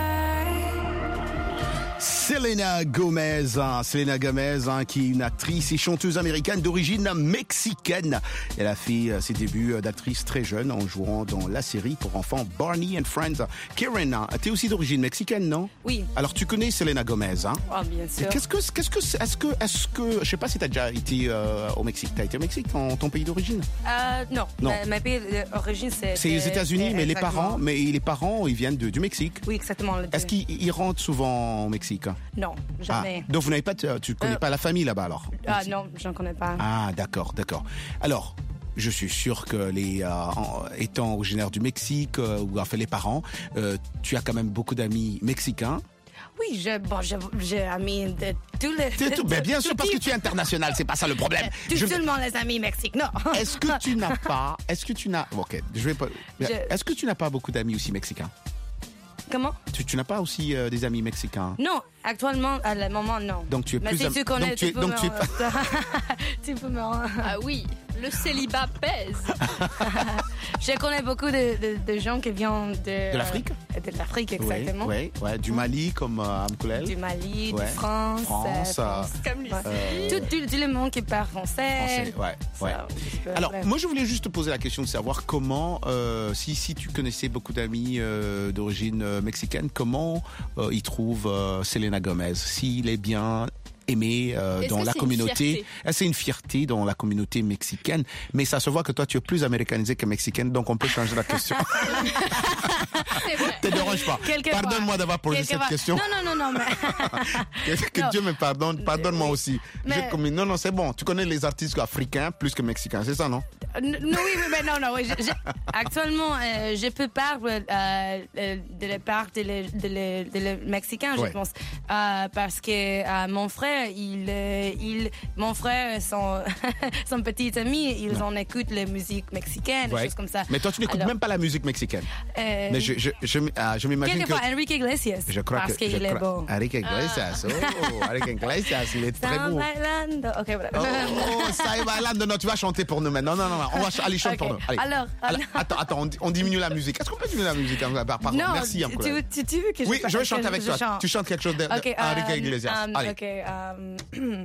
Selena Gomez, hein, Selena Gomez, hein, qui est une actrice et chanteuse américaine d'origine mexicaine. Elle a fait euh, ses débuts euh, d'actrice très jeune en jouant dans la série pour enfants Barney and Friends. Karen, hein, t'es aussi d'origine mexicaine, non? Oui. Alors tu connais Selena Gomez, hein? Oh, bien sûr. Qu'est-ce que, qu'est-ce que, est-ce que, est-ce que, je sais pas si t'as déjà été euh, au Mexique. T'as été au Mexique, ton, ton pays d'origine? Euh, non. Non. Ma, ma pays d'origine, c'est. C'est les États-Unis, mais les exactement. parents, mais les parents, ils viennent de, du Mexique. Oui, exactement. le- Est-ce qu'ils ils rentrent souvent au Mexique? Non, jamais. Ah, donc vous n'avez pas, de- tu connais Euh, pas la famille là-bas alors? Ah non, j'en connais pas. Ah, d'accord, d'accord. Alors, je suis sûr que les, euh, en- étant originaire du Mexique, euh, ou enfin les parents, euh, tu as quand même beaucoup d'amis mexicains. Oui, je, bon, je- j'ai amis de tous les. C'est tout. Ben, bien sûr, parce que tu es international, c'est pas ça le problème. Tout Je- seulement les amis Mexique, non. Est-ce que tu n'as pas, est-ce que tu n'as, ok, je vais pas, Je- est-ce que tu n'as pas beaucoup d'amis aussi mexicains? Comment? Tu, tu n'as pas aussi euh, des amis mexicains? Non, actuellement, à le moment, non. Donc tu es Mais plus si am- tu connais, donc tu es- peux donc me- tu es- tu peux me. Ah oui, Le célibat pèse. Je connais beaucoup de, de, de gens qui viennent de... De l'Afrique euh, De l'Afrique, exactement. Oui, ouais, ouais. Du Mali, comme euh, Amkoulel. Du Mali, Ouais. de France. France, euh, euh, Comme Lucie. euh, Tout, tout, tout le monde qui parle français. Français, ouais, ouais. peu Alors, bref. moi, je voulais juste te poser la question de savoir comment, euh, si, si tu connaissais beaucoup d'amis euh, d'origine euh, mexicaine, comment euh, ils trouvent euh, Selena Gomez, s'il est bien aimé euh, Est-ce dans que la c'est une communauté. fierté Eh, C'est une fierté dans la communauté mexicaine, mais ça se voit que toi, tu es plus américanisé que mexicaine, donc on peut changer la question. C'est vrai. Te dérange pas. Quelquefois. Pardonne-moi d'avoir posé cette Quelquefois. question. Non, non, non, non, mais... Que, que Non. Dieu me pardonne, pardonne-moi aussi. Mais- J'ai commis- Non, non, c'est bon. Tu connais les artistes africains plus que mexicains, c'est ça, non? N- non, oui, oui, mais non, non. Oui, je- je- actuellement, euh, je peux parler euh, euh, de la part de les, de les, de les Mexicains, Ouais. je pense. Euh, parce que euh, mon frère, il, euh, il, mon frère, son, son petit ami, ils Ouais. en écoutent la musique mexicaine, des Ouais. choses comme ça. Mais toi, tu n'écoutes Alors, même pas la musique mexicaine. euh, Mais je, je, je, ah, je m'imagine que... Quelquefois, Enrique Iglesias. Je crois parce que... je qu'il est crois- bon. Enrique Iglesias. Oh, Enrique Iglesias, il est très Están beau. bailando. Ok, voilà. Oh, ça y va là. Non, non, tu vas chanter pour nous maintenant. Non, non, non. On va ch- aller chanter Ok. pour nous. Allez. Alors, Alors, attends, attends, on, di- on diminue la musique. Est-ce qu'on peut diminuer la musique? hein, Pardon, non, merci. tu, hein, tu, collègue. tu, tu veux que je Oui, je vais que chanter avec je toi. chante? Tu chantes quelque chose de, de Ok, Enrique um, Iglesias. um, Allez. Ok, um,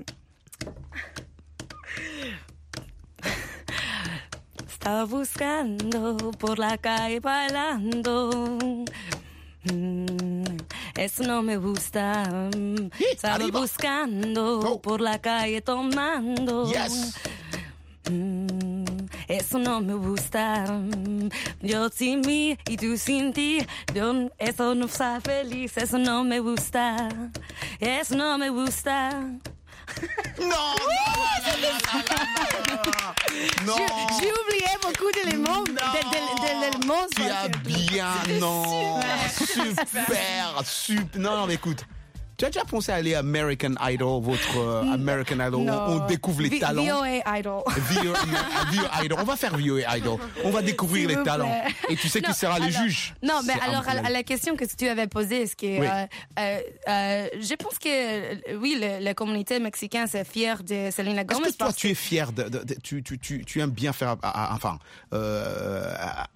Estaba buscando por la calle bailando. Mm, eso no me gusta. Mm, Estaba arriba. buscando por la calle tomando. Yes. Mm, eso no me gusta. Mm, Yo sin mí y tú sin ti. Yo, eso no está feliz. Eso no me gusta. Eso no me gusta. Non, non, non, J'ai- J'ai oublié beaucoup d'éléments. de- de- de- d'éléments Tu sur- as bien, non. Super, super. Non, non, mais écoute. Tu as déjà pensé à aller à American Idol, votre euh, American Idol, Non. on, on découvre les V- talents. V O A Idol. V O A V O A Idol. On va faire V O A Idol. On va découvrir S'il les vous talents. plaît. Et tu sais qui Non, sera les alors- juges? Non, mais C'est alors, à, Amkoulel. à la question que tu avais posée, est-ce que. Oui. euh, euh, euh, je pense que, euh, oui, le- la communauté mexicaine, c'est fière de Selena Est-ce Gomez. que toi, parce tu es fier de, de- de- tu, tu, tu, tu aimes bien faire, ah, ah, enfin, euh, ah,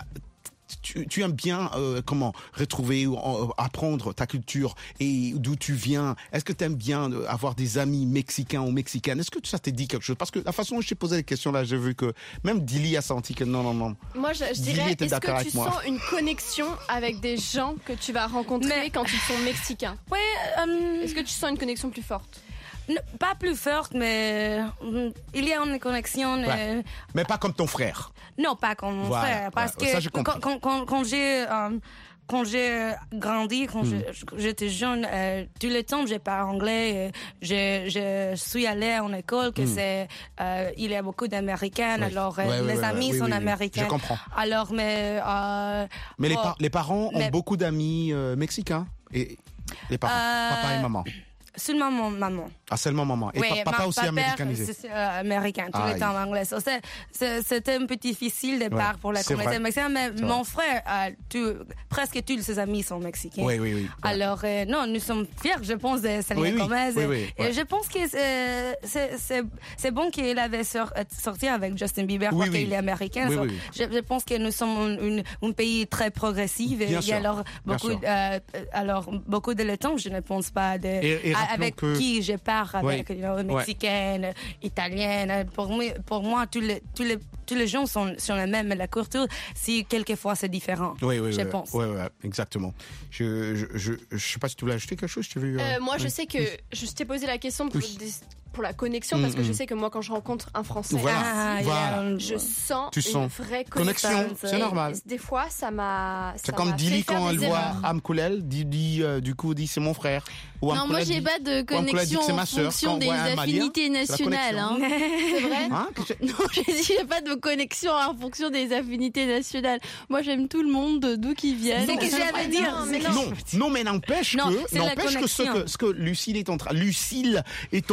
tu, tu aimes bien, euh, comment, retrouver ou euh, apprendre ta culture et d'où tu viens. Est-ce que tu aimes bien euh, avoir des amis mexicains ou mexicaines? Est-ce que ça te dit quelque chose? Parce que la façon dont je t'ai posé les questions là, j'ai vu que même Dilly a senti que non, non, non. Moi, je, je Dilly dirais, était est-ce d'accord que avec tu moi. sens une connexion avec des gens que tu vas rencontrer Mais- quand ils sont mexicains? Ouais, euh, Est-ce que tu sens une connexion plus forte? n- pas plus forte, mais euh, il y a une connexion. euh, Ouais. Mais pas comme ton frère. Non, pas comme mon Voilà, frère. Parce ouais, ça, je que comprends. quand, quand, quand j'ai euh, quand j'ai grandi, quand Hmm. je- j'étais jeune, euh, tout le temps, j'ai parlé anglais. euh, Je, je suis allée en école, que Hmm. c'est, euh, il y a beaucoup d'Américaines. Oui. Alors, euh, Ouais, ouais, mes ouais, amis ouais, oui, sont oui, oui. américains. Je comprends. Alors, mais. euh, Mais les, oh, par- les parents ont mais- beaucoup d'amis euh, mexicains. Et les parents, Euh, papa et maman. Seulement mon maman. Ah, seulement maman. Et Oui, pa- papa ma- aussi papa, américanisé. c'est, euh, américain, tout Aïe. le temps en anglais. So, c'est- c'est- C'était un peu difficile de Ouais, part pour la c'est communauté vrai. mexicaine, mais C'est mon frère, euh, tout- presque tous ses amis sont mexicains. Oui, oui, oui. Ouais. Alors, euh, non, nous sommes fiers, je pense, de Selena Oui, oui, Gomez. oui, oui, Et ouais. je pense que c'est- c'est c'est- c'est bon qu'il avait sor- sorti avec Justin Bieber, Oui, parce oui. qu'il est américain. Oui, So, oui, oui. Je, je pense que nous sommes un, une- un pays très progressif. Et Bien il y a sûr, alors bien beaucoup, sûr. euh, alors, beaucoup de le temps, je ne pense pas de, Et- et rappelons avec que- qui je pars, avec Oui. you know, Ouais. mexicaine, italienne. Pour moi, pour moi tous, les, tous, les, tous les gens sont, sont les mêmes, mais la culture, si quelquefois c'est différent, Oui, oui, je oui, pense. Oui, oui, exactement. Je, je, je, je sais pas si tu voulais ajouter quelque chose, je t'ai vu. euh, Euh, moi, je oui. sais que je t'ai posé la question pour, Oui. des- pour la connexion, Mm, parce que je mm. sais que moi, quand je rencontre un Français, Voilà, ici, voilà. je sens Tu une sens. vraie Connexion, connexion. c'est Et normal. Des fois, ça m'a. C'est ça comme m'a Dilly fait faire quand elle des voit erreurs. Amkoulel, dit, dit, euh, du coup, dit c'est mon frère. Ou Non, moi Amkoulel j'ai dit- pas de ou Amkoulel dit que connexion c'est ma en sœur. fonction Quand on des voit un Malien, affinités c'est la nationales. Hein. connexion. C'est vrai? Hein, que j'ai- Non, j'ai dit j'ai pas de connexion en fonction des affinités nationales. Moi j'aime tout le monde d'où qu'ils viennent. C'est ce que j'avais dit. Non, mais Non, non, mais n'empêche Non, que, c'est la n'empêche que ce connexion. que, ce que Lucille est en train, Lucille est en train de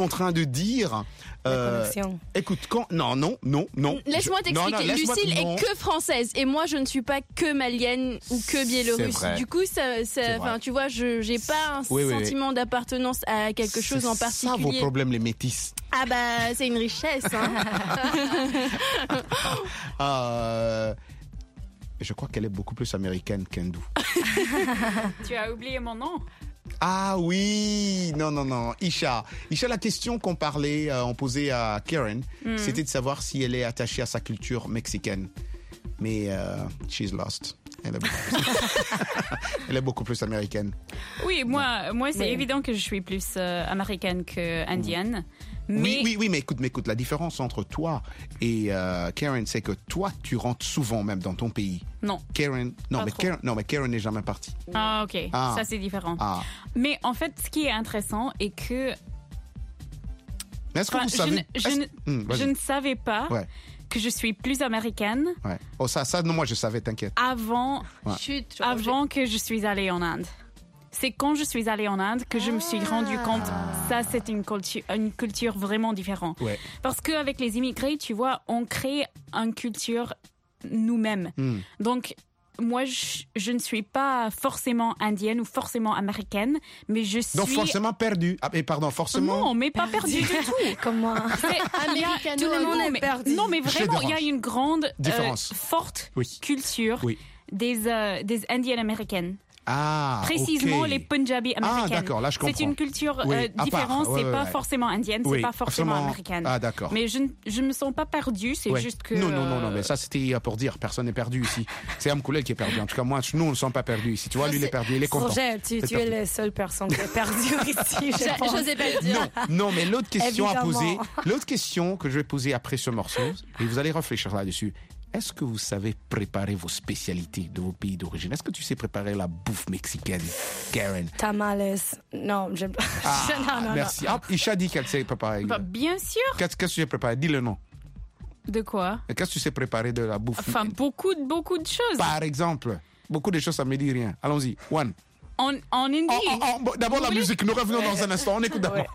dire... Euh, connexion. écoute, quand... Non, non, non, non. Laisse-moi Je- non, non, t'expliquer. laisse-moi- Lucille non. est que française et moi je ne suis pas que malienne ou que biélorusse. vrai. Du coup, ça, ça, enfin, tu vois, je j'ai pas un Oui, oui, oui. sentiment d'appartenance à quelque chose en C'est ça vos particulier. problèmes, les métis. Ah bah, c'est une richesse. Hein. Euh, je crois qu'elle est beaucoup plus américaine qu'hindoue. Tu as oublié mon nom. Ah oui, non, non, non. Isha, Isha, la question qu'on parlait, euh, on posait à Karen, Mm. c'était de savoir si elle est attachée à sa culture mexicaine. Mais euh, she's lost. Elle est beaucoup plus, elle est beaucoup plus américaine. Oui, moi, moi c'est Oui. évident que je suis plus euh, américaine que indienne. Mais Oui, oui, oui, mais écoute, mais écoute, la différence entre toi et euh, Karen, c'est que toi, tu rentres souvent même dans ton pays. non. Karen, non, Pas mais trop. Karen, non, mais Karen n'est jamais partie. Ah, ok. Ah. Ça, c'est différent. Ah. Mais en fait, ce qui est intéressant est que. Mais est-ce que Enfin, vous je savez... ne- je, est-ce- ne, Hmm, vas-y. je ne savais pas Ouais, que je suis plus américaine ouais. Oh, ça, ça, non, moi, je savais, t'inquiète. avant, Ouais. Chut, avant que je suis allée en Inde. C'est quand je suis allée en Inde que je me suis rendu compte ça c'est une culture, une culture vraiment différente. Ouais. Parce qu'avec les immigrés, tu vois, on crée une culture nous-mêmes. Hmm. Donc moi, je, je ne suis pas forcément indienne ou forcément américaine, mais je suis... Donc, forcément perdu. Ah, mais pardon, forcément... Non, mais pas perdu du tout. Comment C'est- il y a- Americano. tout le monde Non, est mais- perdu. Non, mais Je vraiment, il y a dérange. une grande, euh, Différence. forte Oui. culture Oui. des, euh, des indiennes américaines. Ah, Précisément ok. les Punjabi américaines. Ah, d'accord, là, je comprends. C'est une culture Oui, euh, à part, différente, ouais, c'est ouais, pas ouais. forcément indienne, Oui, c'est pas forcément forcément- américaine. Ah, d'accord. Mais je ne je me sens pas perdue, c'est Ouais. juste que... Non, non, non, non, euh, mais ça c'était pour dire, personne n'est perdu ici. C'est Amkoulel qui est perdu. En tout cas, moi, nous, on ne sommes pas perdus ici. Tu vois, lui, il est perdu, il est content. Roger, tu, C'est tu es perdu. la seule personne qui est perdue ici. je Je- pense. j'osais pas le dire. Non, non, mais l'autre question à Évidemment. poser, l'autre question que je vais poser après ce morceau, et vous allez réfléchir là-dessus. Est-ce que vous savez préparer vos spécialités de vos pays d'origine? Est-ce que tu sais préparer la bouffe mexicaine, Karen? Tamales. Non, je... Ah, non, non, merci. non. Ah, Isha dit qu'elle sait préparer. bah, bien sûr. Qu'est-ce qu'est-ce que tu sais préparer? Dis le nom. De quoi? Qu'est-ce que tu sais préparer de la bouffe? Enfin, beaucoup, de- beaucoup de choses. Par exemple, beaucoup de choses, ça me dit rien. Allons-y. One. En, en hindi. Oh, oh, oh, bon, d'abord la musique, nous revenons dans un instant. On écoute d'abord.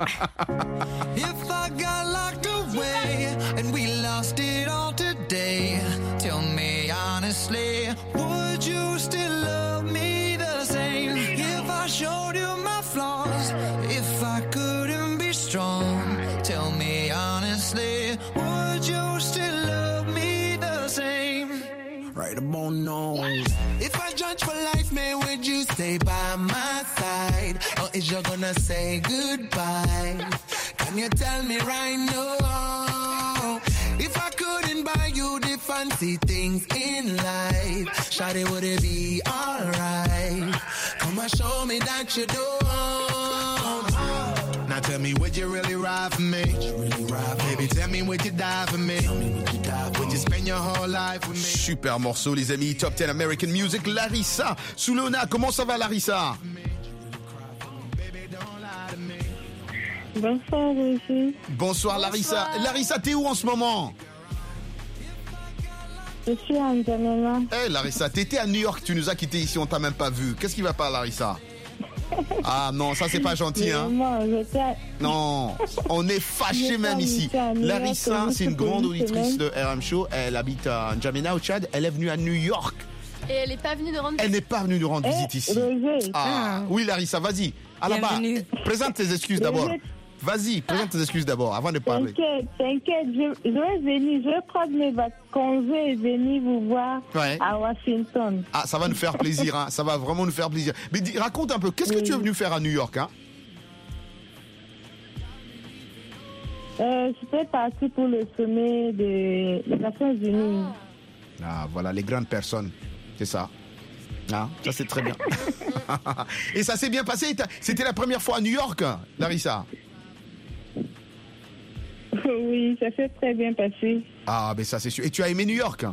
If I got locked away and we lost it all today, tell me honestly, would you still love me the same? If I showed you my flaws, if I couldn't be strong, tell me honestly, would you still love me the same? Right about now. If I judge for life, man, would you stay by my side? Or is you gonna say goodbye? Can you tell me right now? If I couldn't buy you the fancy things in life, shawty, would it be alright? Come and show me that you don't. Now tell me, would you really ride for me? Baby, tell me, would you die for me? Would you spend your whole life with me? Super morceau, les amis. Top dix American Music. Larissa sous Léona. Comment ça va, Larissa? Bonsoir, Roger. Bonsoir, Larissa. Larissa, t'es où en ce moment? Je suis en Jamena. Eh, Larissa, t'étais à New York. Tu nous as quittés ici. On t'a même pas vu. Qu'est-ce qui va pas, Larissa? Ah non, ça c'est pas gentil, hein. Vraiment, j'étais- Non, on est fâchés J'étais même en ici. Italie, à New York, Larissa, juste c'est une pour grande une auditrice semaine. de R M Show. Elle habite à N'Djamena au Tchad. Elle est venue à New York. Et elle est pas venue de rendre Elle n'est pas venue nous rendre Eh, visite ici. Roger. Ah, oui, Larissa, vas-y. À la bas, Bienvenue. présente tes excuses d'abord. Vas-y, présente tes excuses d'abord avant de parler. T'inquiète, t'inquiète, je, je vais venir, je vais prendre mes vacances et venir vous voir Ouais. à Washington. Ah, ça va nous faire plaisir, hein. Ça va vraiment nous faire plaisir. Mais dis- raconte un peu, qu'est-ce que tu es venu faire à New York, hein? Euh, J'étais partie pour le sommet des, des Nations Unies. Ah, voilà, les grandes personnes. C'est ça. Ah, ça c'est très bien. Et ça s'est bien passé. T'as- C'était la première fois à New York, Larissa? Oui, ça s'est très bien passé. Ah, mais ça c'est sûr. Et tu as aimé New York?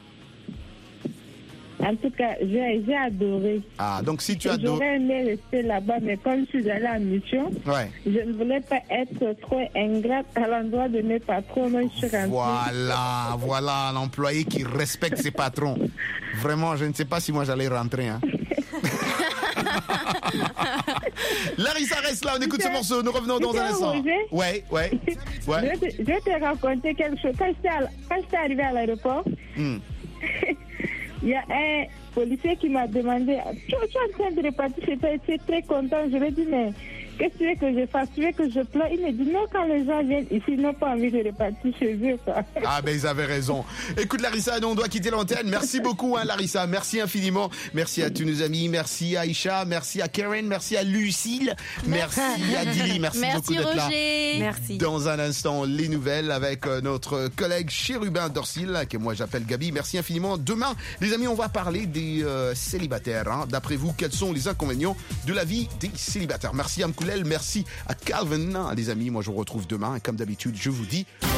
En tout cas, j'ai j'ai adoré. Ah, donc si tu as adoré... J'aurais aimé rester là-bas, mais comme je suis allée en mission, Ouais. je ne voulais pas être trop ingrate à l'endroit de mes patrons. Donc je suis rentrée. Voilà, voilà l'employé qui respecte ses patrons. Vraiment, je ne sais pas si moi j'allais rentrer, hein. Larissa reste là, on écoute ce morceau, nous revenons dans un instant. Ouais, ouais. ouais. Je, vais te, je vais te raconter quelque chose. Quand j'étais, à, quand j'étais arrivé à l'aéroport, mm. il y a un policier qui m'a demandé, tu, tu es en train de repartir chez toi, tu es très content. Je lui ai dit, mais qu'est-ce que tu veux que je fasse? Tu veux que je pleure? Il me dit, non, quand les gens viennent ici, ils n'ont pas envie de repartir chez eux. Quoi. Ah, ben ils avaient raison. Écoute, Larissa, nous, on doit quitter l'antenne. Merci beaucoup, hein, Larissa. Merci infiniment. Merci à tous nos amis. Merci à Aïcha. Merci à Karen. Merci à Lucille. Merci à Dilly. Merci, Merci beaucoup d'être là. Roger. Merci. Dans un instant, les nouvelles avec euh, notre collègue Chérubin Dorsil, que moi j'appelle Gabi. Merci infiniment. Demain, les amis, on va parler des euh, célibataires. Hein. D'après vous, quels sont les inconvénients de la vie des célibataires? Merci à Mkoulel, merci à Calvin. Les amis, moi je vous retrouve demain. Et comme d'habitude, je vous dis